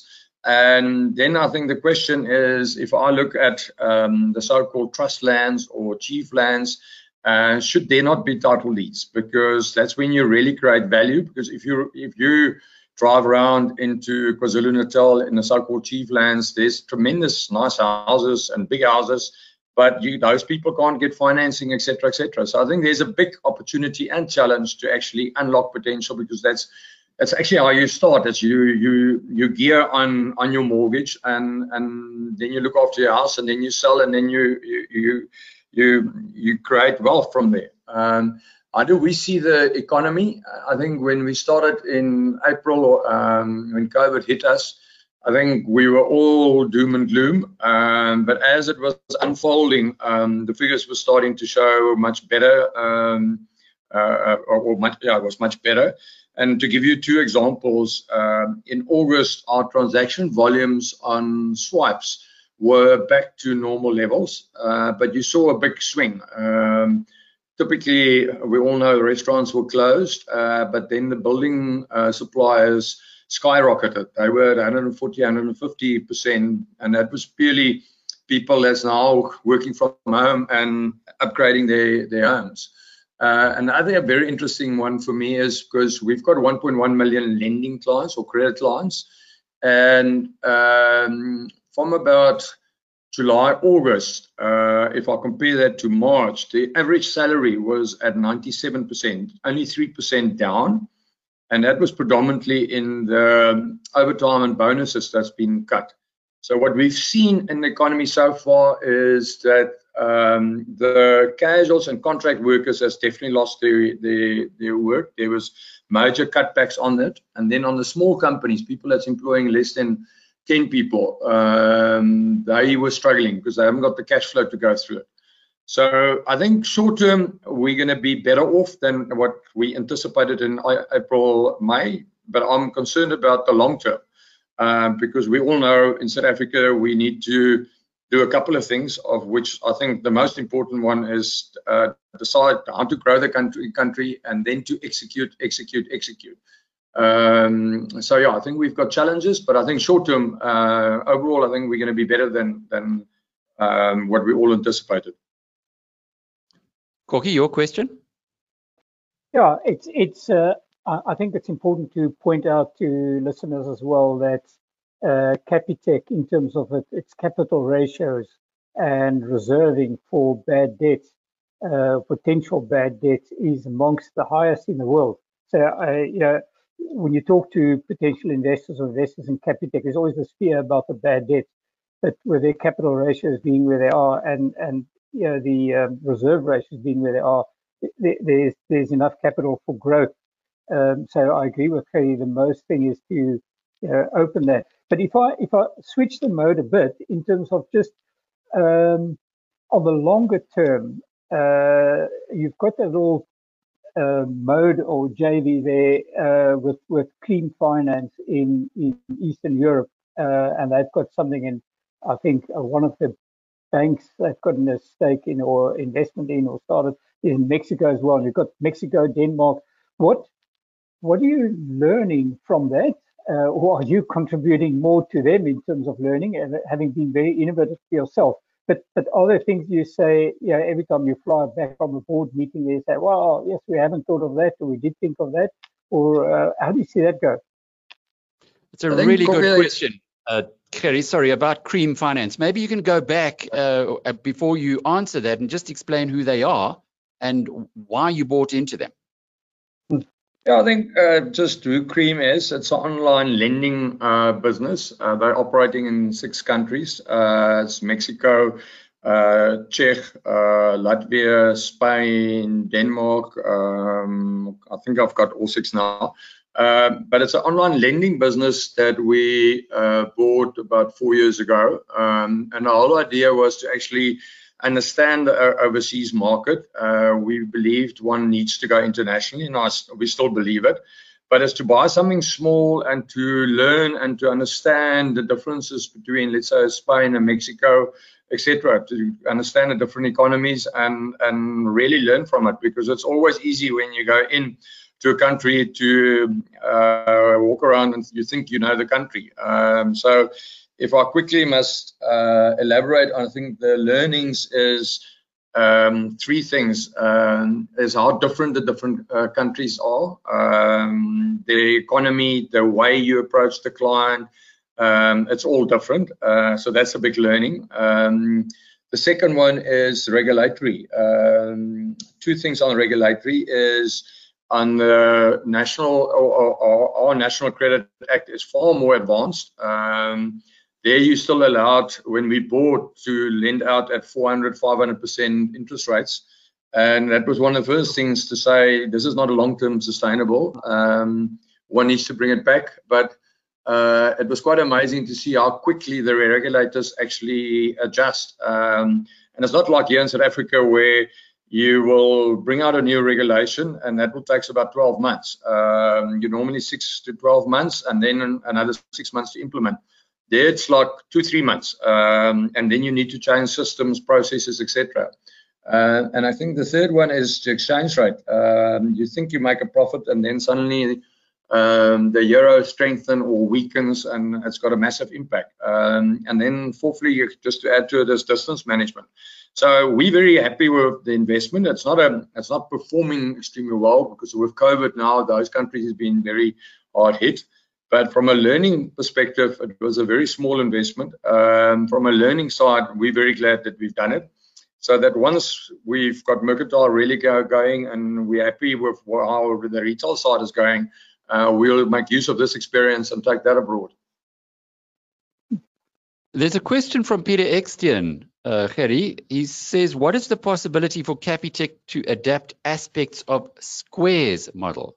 And then I think the question is, if I look at um, the so-called trust lands or chief lands, uh, should there not be title deeds? Because that's when you really create value. Because if you if you drive around into KwaZulu-Natal in the so-called chief lands, there's tremendous nice houses and big houses, but you, those people can't get financing, et cetera, et cetera. So I think there's a big opportunity and challenge to actually unlock potential, because that's That's actually how you start. It's you you you gear on on your mortgage, and and then you look after your house, and then you sell, and then you you you you, you create wealth from there. Um, how do we see the economy? I think when we started in April, um, when COVID hit us, I think we were all doom and gloom. Um, but as it was unfolding, um, the figures were starting to show much better, um, uh, or, or much, yeah, it was much better. And to give you two examples, um, in August, our transaction volumes on swipes were back to normal levels, uh, but you saw a big swing. Um, typically, we all know restaurants were closed, uh, but then the building uh, suppliers skyrocketed. They were at one hundred forty, one hundred fifty percent, and that was purely people that's now working from home and upgrading their, their homes. Uh, and I think a very interesting one for me is because we've got one point one million lending clients or credit clients, and um, from about July, August, uh, if I compare that to March, the average salary was at ninety-seven percent, only three percent down, and that was predominantly in the overtime and bonuses that's been cut. So what we've seen in the economy so far is that um, the casuals and contract workers has definitely lost their, their, their work. There was major cutbacks on that. And then on the small companies, people that's employing less than ten people, um, they were struggling because they haven't got the cash flow to go through it. So I think short term, we're going to be better off than what we anticipated in April, May, but I'm concerned about the long term. Um, because we all know in South Africa we need to do a couple of things, of which I think the most important one is uh, decide how to grow the country, country, and then to execute, execute, execute. Um, so yeah, I think we've got challenges, but I think short term, uh, overall, I think we're going to be better than than um, what we all anticipated. Corky, your question? Yeah, it's it's. Uh... I think it's important to point out to listeners as well that uh, Capitec, in terms of it, its capital ratios and reserving for bad debts, uh, potential bad debts, is amongst the highest in the world. So, uh, you know, when you talk to potential investors or investors in Capitec, there's always this fear about the bad debts, but with their capital ratios being where they are, and and you know the um, reserve ratios being where they are, there, there's there's enough capital for growth. Um, so I agree with Kerry. The most thing is to you know, open that. But if I if I switch the mode a bit in terms of just um, on the longer term, uh, you've got that little uh, mode or J V there uh, with with clean finance in, in Eastern Europe, uh, and they've got something in. I think uh, one of the banks they've got a stake in or investment in or started in Mexico as well. You've got Mexico, Denmark. What What are you learning from that? Uh, or are you contributing more to them in terms of learning and having been very innovative yourself? But but are there things you say, you know, every time you fly back from a board meeting, they say, well, yes, we haven't thought of that, or we did think of that, or uh, how do you see that go? It's a really good question, uh, Kerry. Sorry, about Cream Finance. Maybe you can go back uh, before you answer that and just explain who they are and why you bought into them. Yeah, I think uh, just who Cream is. It's an online lending uh, business. Uh, they're operating in six countries. Uh, it's Mexico, uh, Czech, uh, Latvia, Spain, Denmark. Um, I think I've got all six now. Uh, but it's an online lending business that we uh, bought about four years ago. Um, and the whole idea was to actually understand the overseas market. Uh, we believed one needs to go internationally, and I, we still believe it. But it's to buy something small and to learn and to understand the differences between, let's say, Spain and Mexico, et cetera, to understand the different economies and, and really learn from it, because it's always easy when you go in to a country to uh, walk around and you think you know the country. Um, so if I quickly must uh, elaborate, I think the learnings is um, three things. Um, is how different the different uh, countries are, um, the economy, the way you approach the client, um, it's all different. Uh, so that's a big learning. Um, the second one is regulatory. Um, two things on regulatory is on the national or, or our National Credit Act is far more advanced. Um, there you still allowed, when we bought, to lend out at four hundred, five hundred percent interest rates. And that was one of the first things to say, this is not a long-term sustainable. Um, one needs to bring it back. But uh, it was quite amazing to see how quickly the regulators actually adjust. Um, and it's not like here in South Africa where you will bring out a new regulation and that will take about twelve months. Um, you normally six to twelve months and then another six months to implement. There it's like two, three months. Um, and then you need to change systems, processes, et cetera. Uh, and I think the third one is the exchange rate. Um, you think you make a profit and then suddenly um, the euro strengthens or weakens and it's got a massive impact. Um, and then fourthly, just to add to it, is distance management. So we're very happy with the investment. It's not a, it's not performing extremely well because with COVID now, those countries have been very hard hit. But from a learning perspective, it was a very small investment. Um, from a learning side, we're very glad that we've done it. So that once we've got Mercantile really go, going and we're happy with how the retail side is going, uh, we'll make use of this experience and take that abroad. There's a question from Peter Extian. Uh, Gerrie, he says, what is the possibility for Capitec to adapt aspects of Square's model?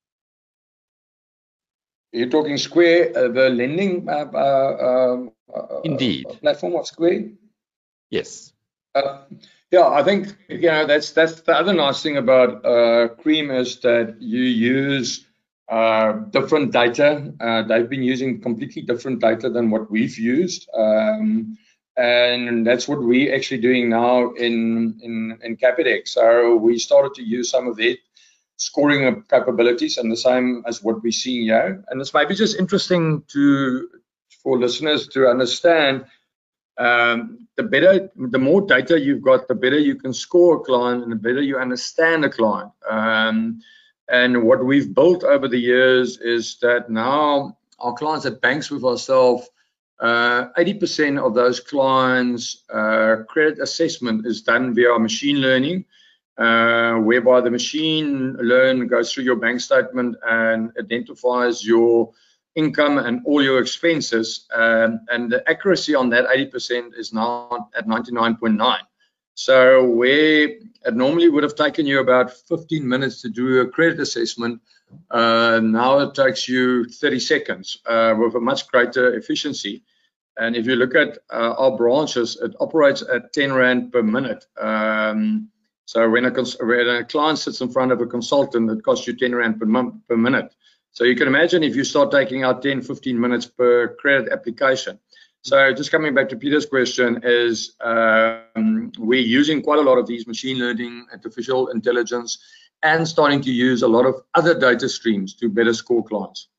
You're talking Square, uh, the lending uh, uh, uh, Indeed. Uh, platform of Square? Yes. Uh, yeah, I think, you know, that's that's the other nice thing about uh, Cream is that you use uh, different data. Uh, they've been using completely different data than what we've used. Um, And that's what we're actually doing now in, in, in Capitec. So we started to use some of their scoring capabilities and the same as what we're seeing here. And it's maybe just interesting to for listeners to understand um, the better, the more data you've got, the better you can score a client and the better you understand a client. Um, and what we've built over the years is that now our clients that banks with ourselves, Uh, eighty percent of those clients' uh, credit assessment is done via machine learning, uh, whereby the machine learn goes through your bank statement and identifies your income and all your expenses. Um, and the accuracy on that eighty percent is now at ninety-nine point nine. So where it normally would have taken you about fifteen minutes to do a credit assessment, Uh, now it takes you thirty seconds uh, with a much greater efficiency. And if you look at uh, our branches, it operates at ten rand per minute. Um, so when a, when a client sits in front of a consultant, it costs you ten rand per, month, per minute. So you can imagine if you start taking out ten, fifteen minutes per credit application. So just coming back to Peter's question is um, we're using quite a lot of these machine learning, artificial intelligence, and starting to use a lot of other data streams to better score clients.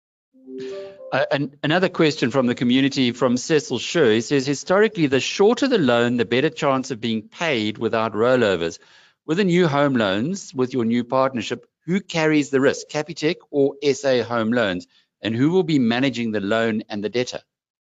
Uh, and another question from the community from Cecil Scher. He says, historically, the shorter the loan, the better chance of being paid without rollovers. With the new home loans, with your new partnership, who carries the risk, Capitec or S A Home Loans? And who will be managing the loan and the debtor?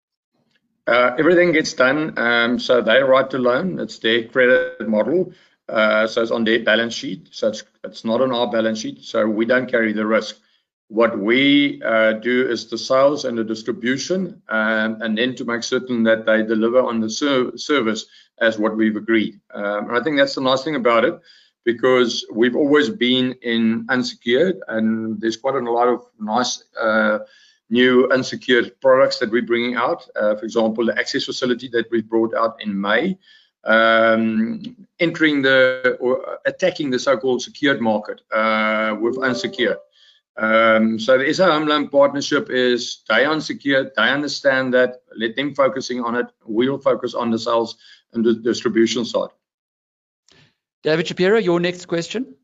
Uh, everything gets done. Um, so they write the loan. It's their credit model. Uh, so it's on their balance sheet. So it's, it's not on our balance sheet. So we don't carry the risk. What we uh, do is the sales and the distribution, um, and then to make certain that they deliver on the ser service as what we've agreed. Um, and I think that's the nice thing about it, because we've always been in unsecured, and there's quite a lot of nice uh, new unsecured products that we're bringing out. Uh, for example, the access facility that we brought out in May, um, entering the or attacking the so-called secured market uh, with unsecured. Um, so the S A Home Loan Partnership is they unsecured, they understand that, let them focusing on it, we'll focus on the sales and the distribution side. David Shapiro, your next question.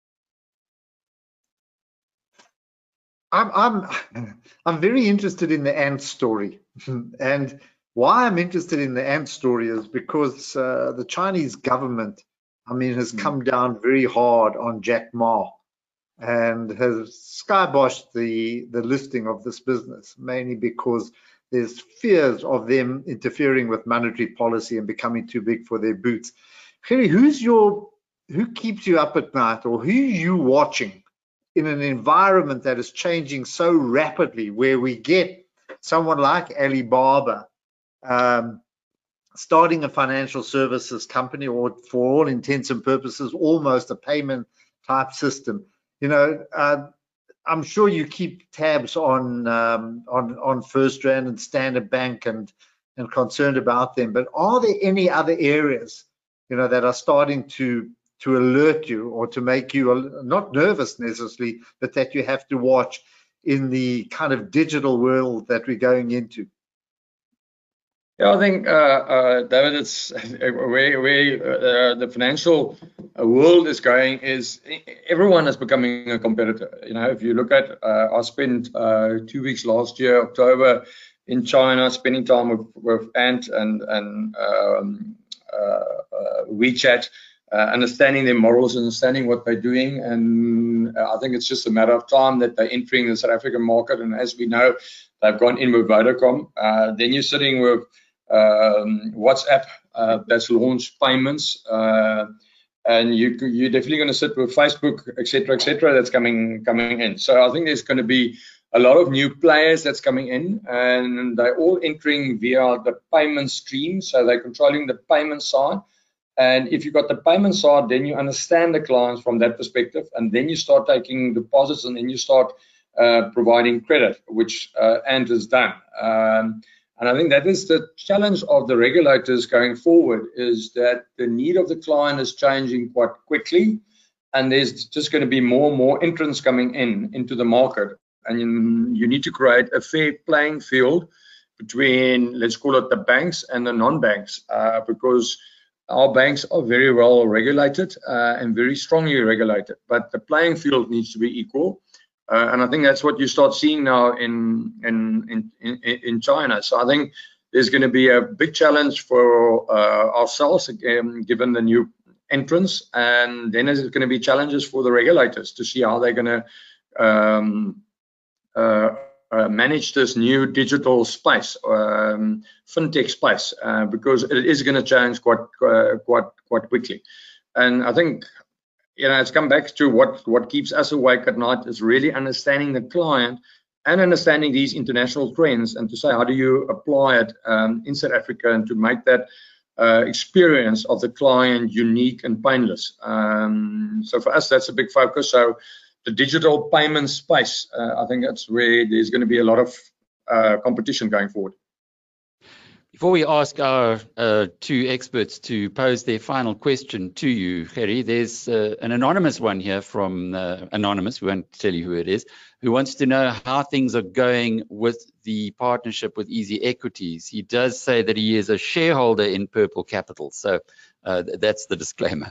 I'm I'm I'm very interested in the ant story, and why I'm interested in the ant story is because uh, the Chinese government, I mean, has come down very hard on Jack Ma and has skyboshed the the listing of this business, mainly because there's fears of them interfering with monetary policy and becoming too big for their boots. Gerrie, who's your who keeps you up at night, or who are you watching in an environment that is changing so rapidly, where we get someone like Alibaba um, starting a financial services company, or for all intents and purposes, almost a payment type system? You know, uh, I'm sure you keep tabs on um, on on FirstRand and Standard Bank and and concerned about them. But are there any other areas, you know, that are starting to to alert you or to make you not nervous necessarily, but that you have to watch in the kind of digital world that we're going into? Yeah, I think, uh, uh, David, it's where, where uh, the financial world is going is everyone is becoming a competitor. You know, if you look at, uh, I spent uh, two weeks last year, October, in China, spending time with, with Ant and, and um, uh, uh, WeChat, uh, understanding their morals, understanding what they're doing. And I think it's just a matter of time that they're entering the South African market. And as we know, they've gone in with Vodacom. Uh, then you're sitting with Um, WhatsApp uh, that's launched payments, uh, and you, you're definitely going to sit with Facebook, et cetera, et cetera, that's coming coming in. So I think there's going to be a lot of new players that's coming in, and they're all entering via the payment stream. So they're controlling the payment side. And if you've got the payment side, then you understand the clients from that perspective, and then you start taking deposits, and then you start uh, providing credit, which uh, Ant has done. Um, And I think that is the challenge of the regulators going forward, is that the need of the client is changing quite quickly, and there's just going to be more and more entrants coming in into the market. And you, you need to create a fair playing field between, let's call it, the banks and the non-banks, uh, because our banks are very well regulated uh, and very strongly regulated, but the playing field needs to be equal. Uh, and I think that's what you start seeing now in, in in in in China. So I think there's going to be a big challenge for uh, ourselves, again, given the new entrants, and then there's going to be challenges for the regulators to see how they're going to um, uh, uh, manage this new digital space, um, fintech space, uh, because it is going to change quite uh, quite quite quickly. And I think, you know, it's come back to what, what keeps us awake at night is really understanding the client and understanding these international trends, and to say, how do you apply it um, in South Africa, and to make that uh, experience of the client unique and painless. Um, so for us, that's a big focus. So the digital payment space, uh, I think that's where there's going to be a lot of uh, competition going forward. Before we ask our uh, two experts to pose their final question to you, Gerrie, there's uh, an anonymous one here from uh, Anonymous, we won't tell you who it is, who wants to know how things are going with the partnership with Easy Equities. He does say that he is a shareholder in Purple Capital, so uh, that's the disclaimer.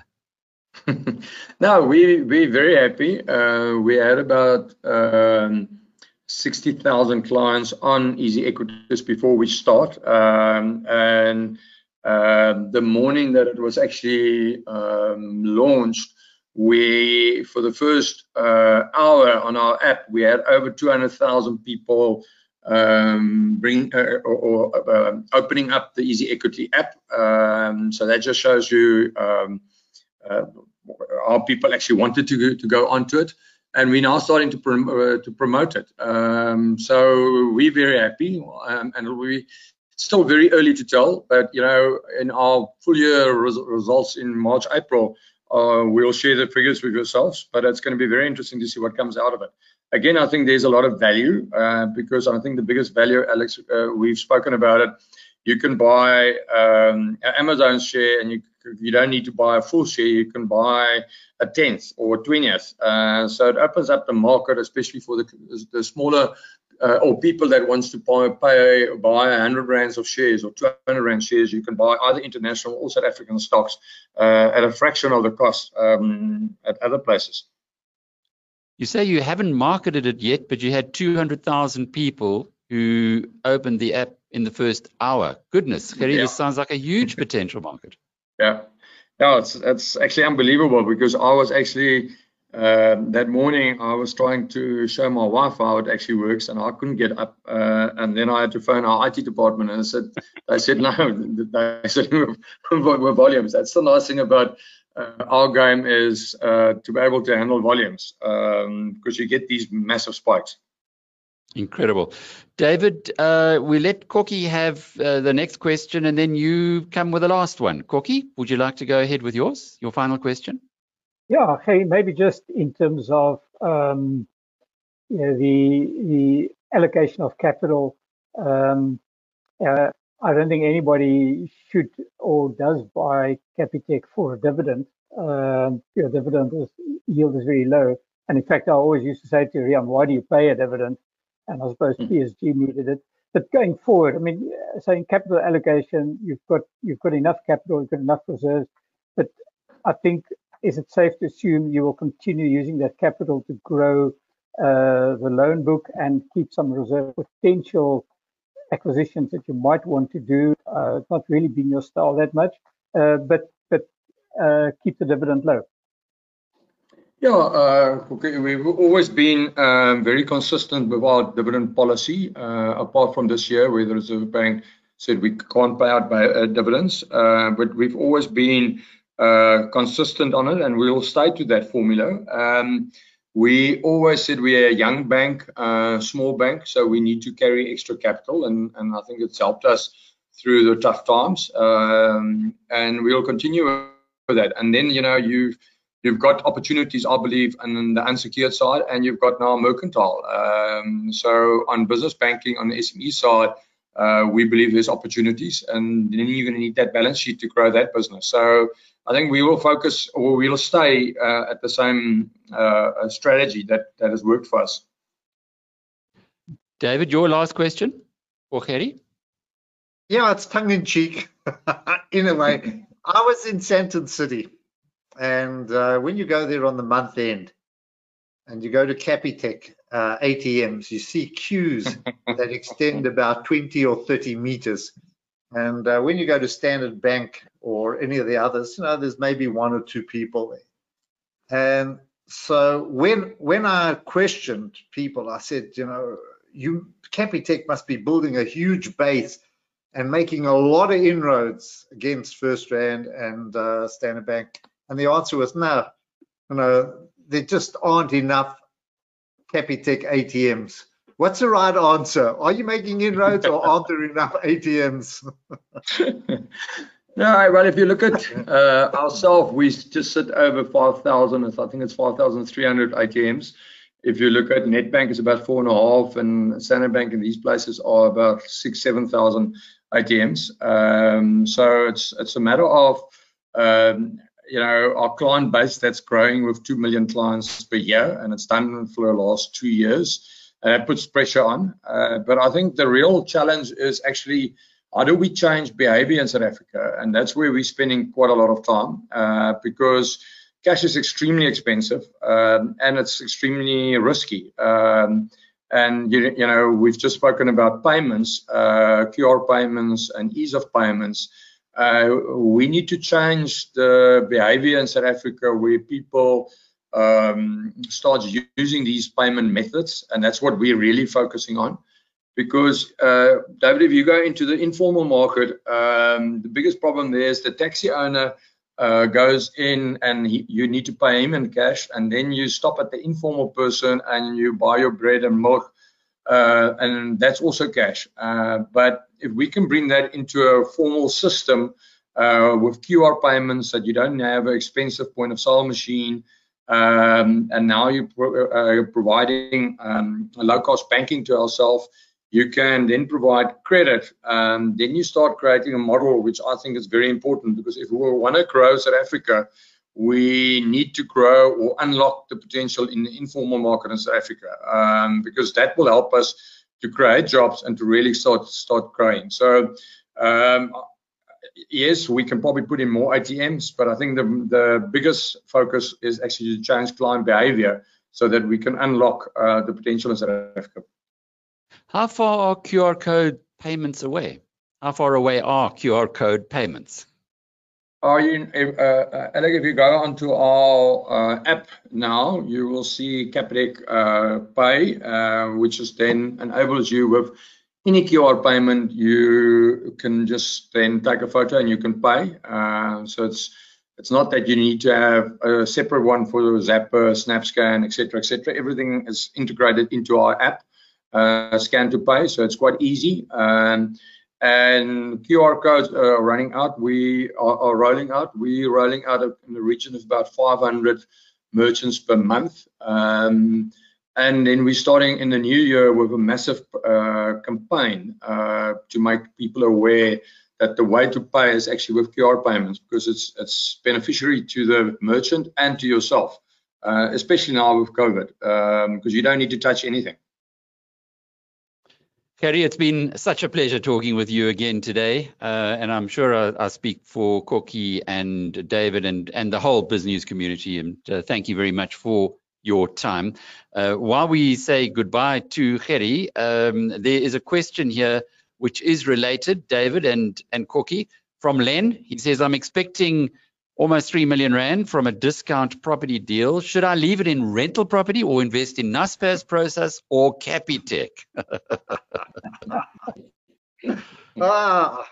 No, we, we're very happy. Uh, we had about um, sixty thousand clients on Easy Equities before we start, um, and uh, the morning that it was actually um, launched, we, for the first uh, hour on our app, we had over two hundred thousand people um, bring uh, or, or uh, opening up the Easy Equity app. Um, so that just shows you um, uh, how people actually wanted to go, to go onto it. And we're now starting to, prom uh, to promote it. Um, so we're very happy, um, and we it's still very early to tell, but you know, in our full year res results in March, April, uh, we'll share the figures with yourselves. But it's going to be very interesting to see what comes out of it. Again, I think there's a lot of value uh, because I think the biggest value, Alex, uh, we've spoken about it. You can buy um, an Amazon share, and you you don't need to buy a full share. You can buy a tenth or a twentieth. Uh, so it opens up the market, especially for the the smaller uh, or people that wants to buy pay buy a hundred rands of shares or two hundred rand shares. You can buy either international or South African stocks uh, at a fraction of the cost um, at other places. You say you haven't marketed it yet, but you had two hundred thousand people who opened the app in the first hour. Goodness, Gerrie, Yeah. this sounds like a huge potential market. Yeah, no, it's it's actually unbelievable because I was actually um, that morning I was trying to show my wife how it actually works, and I couldn't get up, uh, and then I had to phone our I T department, and I said, they said no, they said with, with volumes. That's the nice thing about uh, our game is uh, to be able to handle volumes um, because you get these massive spikes. Incredible. David, uh, we let Corky have uh, the next question, and then you come with the last one. Corky, would you like to go ahead with yours, your final question? Yeah, hey, maybe just in terms of um, you know, the the allocation of capital. Um, uh, I don't think anybody should or does buy Capitec for a dividend. Um, your dividend is, yield is very low, and in fact, I always used to say to Rian, "Why do you pay a dividend?" And I suppose P S G needed it. But going forward, I mean, so in capital allocation, you've got you've got enough capital, you've got enough reserves. But I think, is it safe to assume you will continue using that capital to grow uh, the loan book and keep some reserve potential acquisitions that you might want to do? Uh, it's not really been your style that much, uh, but but uh, keep the dividend low. Yeah, uh, okay, we've always been um, very consistent with our dividend policy, uh, apart from this year where the Reserve Bank said we can't pay out by, uh, dividends, uh, but we've always been uh, consistent on it, and we'll stay to that formula. Um, we always said we're a young bank, uh, small bank, so we need to carry extra capital, and, and I think it's helped us through the tough times, um, and we'll continue with that. And then, you know, you've You've got opportunities, I believe, on the unsecured side, and you've got now Mercantile. Um, so on business banking, on the S M E side, uh, we believe there's opportunities, and then you're going to need that balance sheet to grow that business. So I think we will focus, or we will stay uh, at the same uh, strategy that, that has worked for us. David, your last question for Gerrie? Yeah, it's tongue in cheek in a way. I was in Sandton City. And uh, when you go there on the month end and you go to Capitec uh, A T Ms, you see queues that extend about twenty or thirty meters. And uh, when you go to Standard Bank or any of the others, you know, there's maybe one or two people there. And so when when I questioned people, I said, you know, you Capitec must be building a huge base and making a lot of inroads against First Rand and uh, Standard Bank. And the answer was no, you know, there just aren't enough Capitec A T Ms. What's the right answer? Are you making inroads or aren't there enough A T Ms? No, well, if you look at uh, ourselves, we just sit over five thousand, I think it's five thousand three hundred A T Ms. If you look at Nedbank, it's about four and a half, and Standard Bank and these places are about six, seven thousand A T Ms. Um, so it's it's a matter of um, you know, our client base that's growing with two million clients per year, and it's done for the last two years. And that puts pressure on. Uh, but I think the real challenge is actually how do we change behavior in South Africa? And that's where we're spending quite a lot of time uh, because cash is extremely expensive um, and it's extremely risky. Um, and, you, you know, we've just spoken about payments, uh, Q R payments and ease of payments. Uh, we need to change the behavior in South Africa where people um, start using these payment methods, and that's what we're really focusing on. Because, uh, David, if you go into the informal market, um, the biggest problem there is the taxi owner uh, goes in and he, you need to pay him in cash, and then you stop at the informal person and you buy your bread and milk uh, and that's also cash. Uh, but if we can bring that into a formal system uh, with Q R payments, that you don't have an expensive point of sale machine, um, and now you pro uh, you're providing um, low-cost banking to ourselves, you can then provide credit. Um, then you start creating a model, which I think is very important, because if we want to grow South Africa, we need to grow or unlock the potential in the informal market in South Africa, um, because that will help us to create jobs and to really start start growing. So um, yes, we can probably put in more A T Ms, but I think the, the biggest focus is actually to change client behavior so that we can unlock uh, the potential in South Africa. How far are Q R code payments away? How far away are Q R code payments? Are you, if, uh, Alec, if you go onto our uh, app now, you will see Capitec uh, Pay, uh, which is then enables you with any Q R payment. You can just then take a photo and you can pay. Uh, so it's it's not that you need to have a separate one for Zapper, SnapScan, et cetera, et cetera. Everything is integrated into our app, uh, Scan to Pay. So it's quite easy. Um, And Q R codes are running out. We are, are rolling out. We're rolling out in the region of about five hundred merchants per month. Um, and then we're starting in the new year with a massive uh, campaign uh, to make people aware that the way to pay is actually with Q R payments, because it's it's beneficiary to the merchant and to yourself, uh, especially now with COVID, because um, you don't need to touch anything. Gerrie, it's been such a pleasure talking with you again today, uh, and I'm sure I, I speak for Kokkie and David and, and the whole business community, and uh, thank you very much for your time. Uh, while we say goodbye to Gerrie, um, there is a question here which is related, David and, and Kokkie, from Len. He says, I'm expecting almost three million rand from a discount property deal. Should I leave it in rental property or invest in Naspers, Prosus, or Capitec? ah,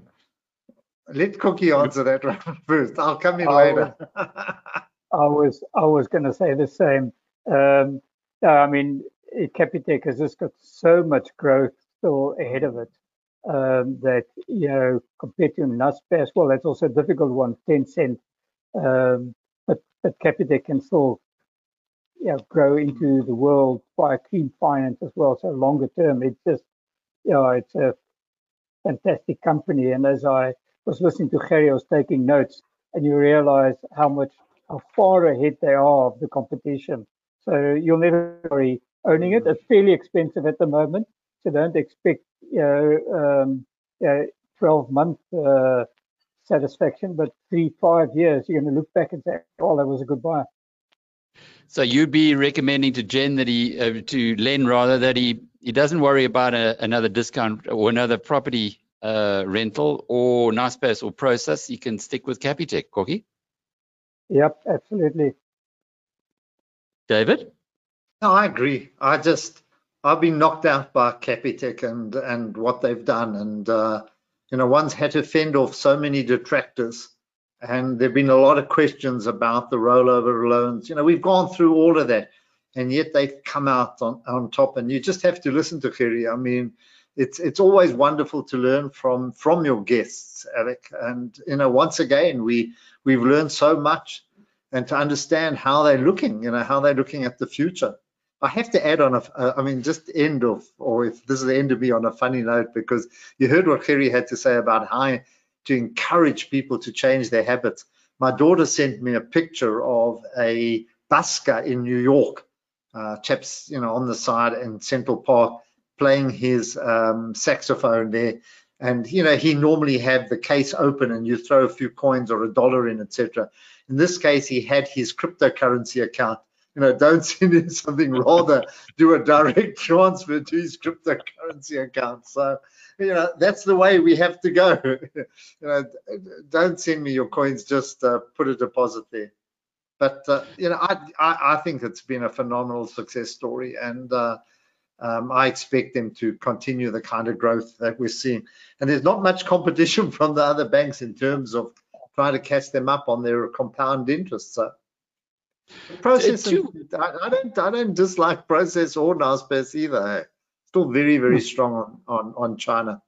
let Kokkie answer that one first. I'll come in I later. Was, I was I was going to say the same. Um, I mean, Capitec has just got so much growth still ahead of it. Um, that, you know, compared to Naspers, well, that's also a difficult one, ten cent. Um, but, but Capitec can still, you know, grow into the world via clean finance as well. So longer term, it's just, you know, it's a fantastic company. And as I was listening to Gerrie, I was taking notes, and you realize how much, how far ahead they are of the competition. So you'll never worry owning it. It's fairly expensive at the moment. So don't expect, you know, um, you know twelve month uh, satisfaction, but three, five years, you're going to look back and say, oh, that was a good buy. So you'd be recommending to Jen that he, uh, to Len rather, that he, he doesn't worry about a, another discount or another property uh, rental or Naspers or Prosus. He can stick with Capitec, Kokkie? Yep, absolutely. David? No, I agree. I just, I've been knocked out by Capitec and and what they've done, and uh, you know, one's had to fend off so many detractors, and there've been a lot of questions about the rollover loans. You know, we've gone through all of that, and yet they've come out on on top. And you just have to listen to Gerrie. I mean, it's it's always wonderful to learn from from your guests, Alec. And you know, once again, we we've learned so much, and to understand how they're looking. You know, how they're looking at the future. I have to add on, a, uh, I mean, just end of, or if this is the end of me on a funny note, because you heard what Gerrie had to say about how to encourage people to change their habits. My daughter sent me a picture of a busker in New York, uh, chaps, you know, on the side in Central Park, playing his um, saxophone there. And, you know, he normally had the case open and you throw a few coins or a dollar in, et cetera. In this case, he had his cryptocurrency account. You know, don't send him something, rather do a direct transfer to his cryptocurrency account. So, you know, that's the way we have to go. You know, don't send me your coins, just uh, put a deposit there. But, uh, you know, I, I, I think it's been a phenomenal success story, and uh, um, I expect them to continue the kind of growth that we're seeing. And there's not much competition from the other banks in terms of trying to catch them up on their compound interest. So. Prosus, I, I don't, I don't dislike Prosus or Naspers either. still very, very strong on, on, on China.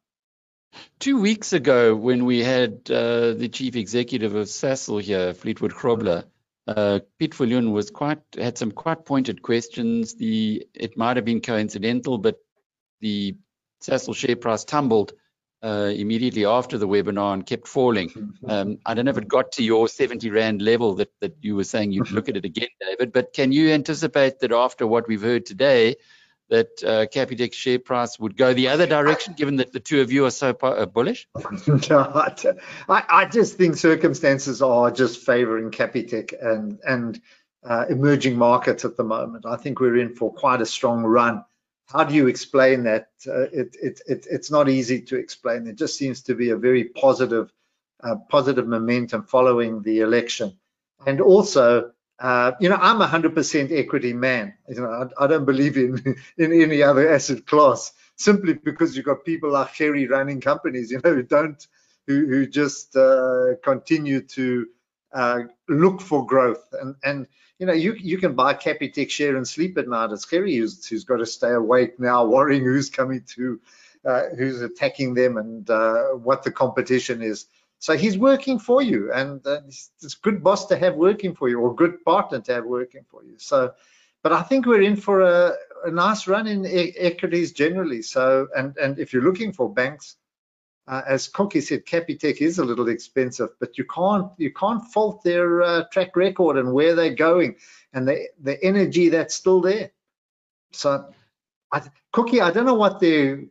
Two weeks ago, when we had uh, the chief executive of Sasol here, Fleetwood Grobler, uh, Piet Viljoen was quite had some quite pointed questions. The it might have been coincidental, but the Sasol share price tumbled uh, immediately after the webinar and kept falling. Um, I don't know if it got to your seventy rand level that that you were saying you'd look at it again, David. But can you anticipate that after what we've heard today, that uh, Capitec's share price would go the other direction, given that the two of you are so uh, bullish? No, I, I just think circumstances are just favoring Capitec and, and uh, emerging markets at the moment. I think we're in for quite a strong run. How do you explain that? Uh, it, it, it, it's not easy to explain. It just seems to be a very positive, uh, positive momentum following the election. And also, Uh, you know, I'm a one hundred percent equity man. You know, I, I don't believe in in any other asset class, simply because you've got people like Gerry running companies, you know, who don't, who, who just uh, continue to uh, look for growth. And, and you know, you you can buy Capitec share and sleep at night. It's Gerry who's, who's got to stay awake now, worrying who's coming to, uh, who's attacking them and uh, what the competition is. So he's working for you, and uh, it's a good boss to have working for you, or good partner to have working for you. So, but I think we're in for a, a nice run in e equities generally. So, and and if you're looking for banks, uh, as Koki said, Capitec is a little expensive, but you can't you can't fault their uh, track record and where they're going, and the the energy that's still there. So, I, Koki, I don't know what their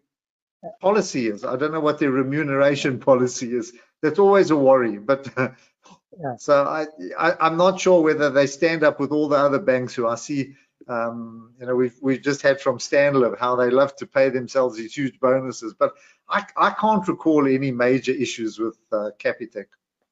policy is. I don't know what their remuneration policy is. That's always a worry, but uh, yeah. So I, I, I'm not sure whether they stand up with all the other banks who I see. Um, you know, we've we've just had from Stanley how they love to pay themselves these huge bonuses, but I I can't recall any major issues with uh, Capitec.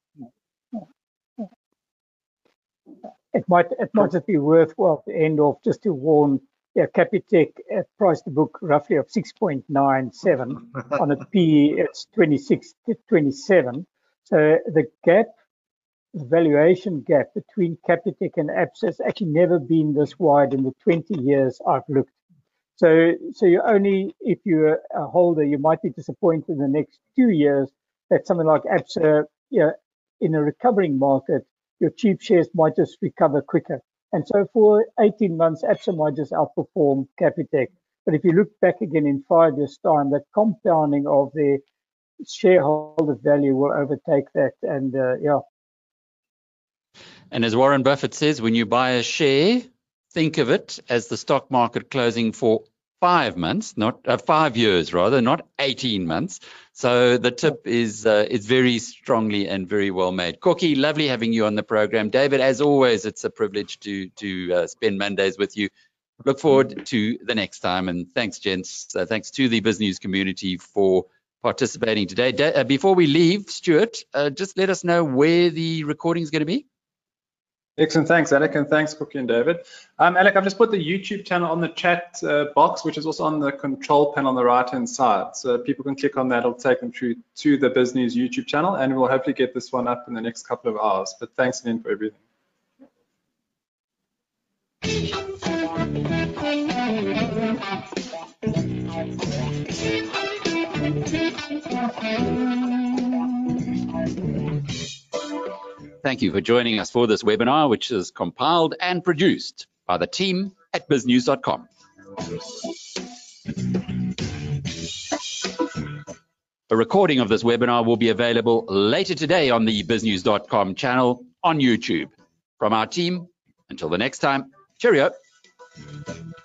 It might it might just be worthwhile to end off just to warn. Yeah, Capitec at price to book roughly of six point nine seven. On a P E, it's twenty-six to twenty-seven. So the gap, the valuation gap between Capitec and Absa has actually never been this wide in the twenty years I've looked. So, so you only, if you're a holder, you might be disappointed in the next two years that something like Absa, you know, in a recovering market, your cheap shares might just recover quicker. And so for eighteen months, Absa might just outperform Capitec. But if you look back again in five years' time, that compounding of the shareholder value will overtake that. And uh, yeah. And as Warren Buffett says, when you buy a share, think of it as the stock market closing for five months, not uh, five years rather, not eighteen months. So the tip is uh, is very strongly and very well made. Koki, lovely having you on the program. David, as always, it's a privilege to to uh, spend Mondays with you. Look forward to the next time, and thanks, gents. Uh, thanks to the BizNews community for participating today. Da uh, before we leave, Stuart, uh, just let us know where the recording is going to be. Excellent, thanks, Alec, and thanks, Koki and David. Um, Alec, I've just put the YouTube channel on the chat uh, box, which is also on the control panel on the right-hand side. So people can click on that, it'll take them through to the BizNews YouTube channel, and we'll hopefully get this one up in the next couple of hours. But thanks again for everything. Thank you for joining us for this webinar, which is compiled and produced by the team at biz news dot com. A recording of this webinar will be available later today on the biz news dot com channel on YouTube. From our team, until the next time, cheerio.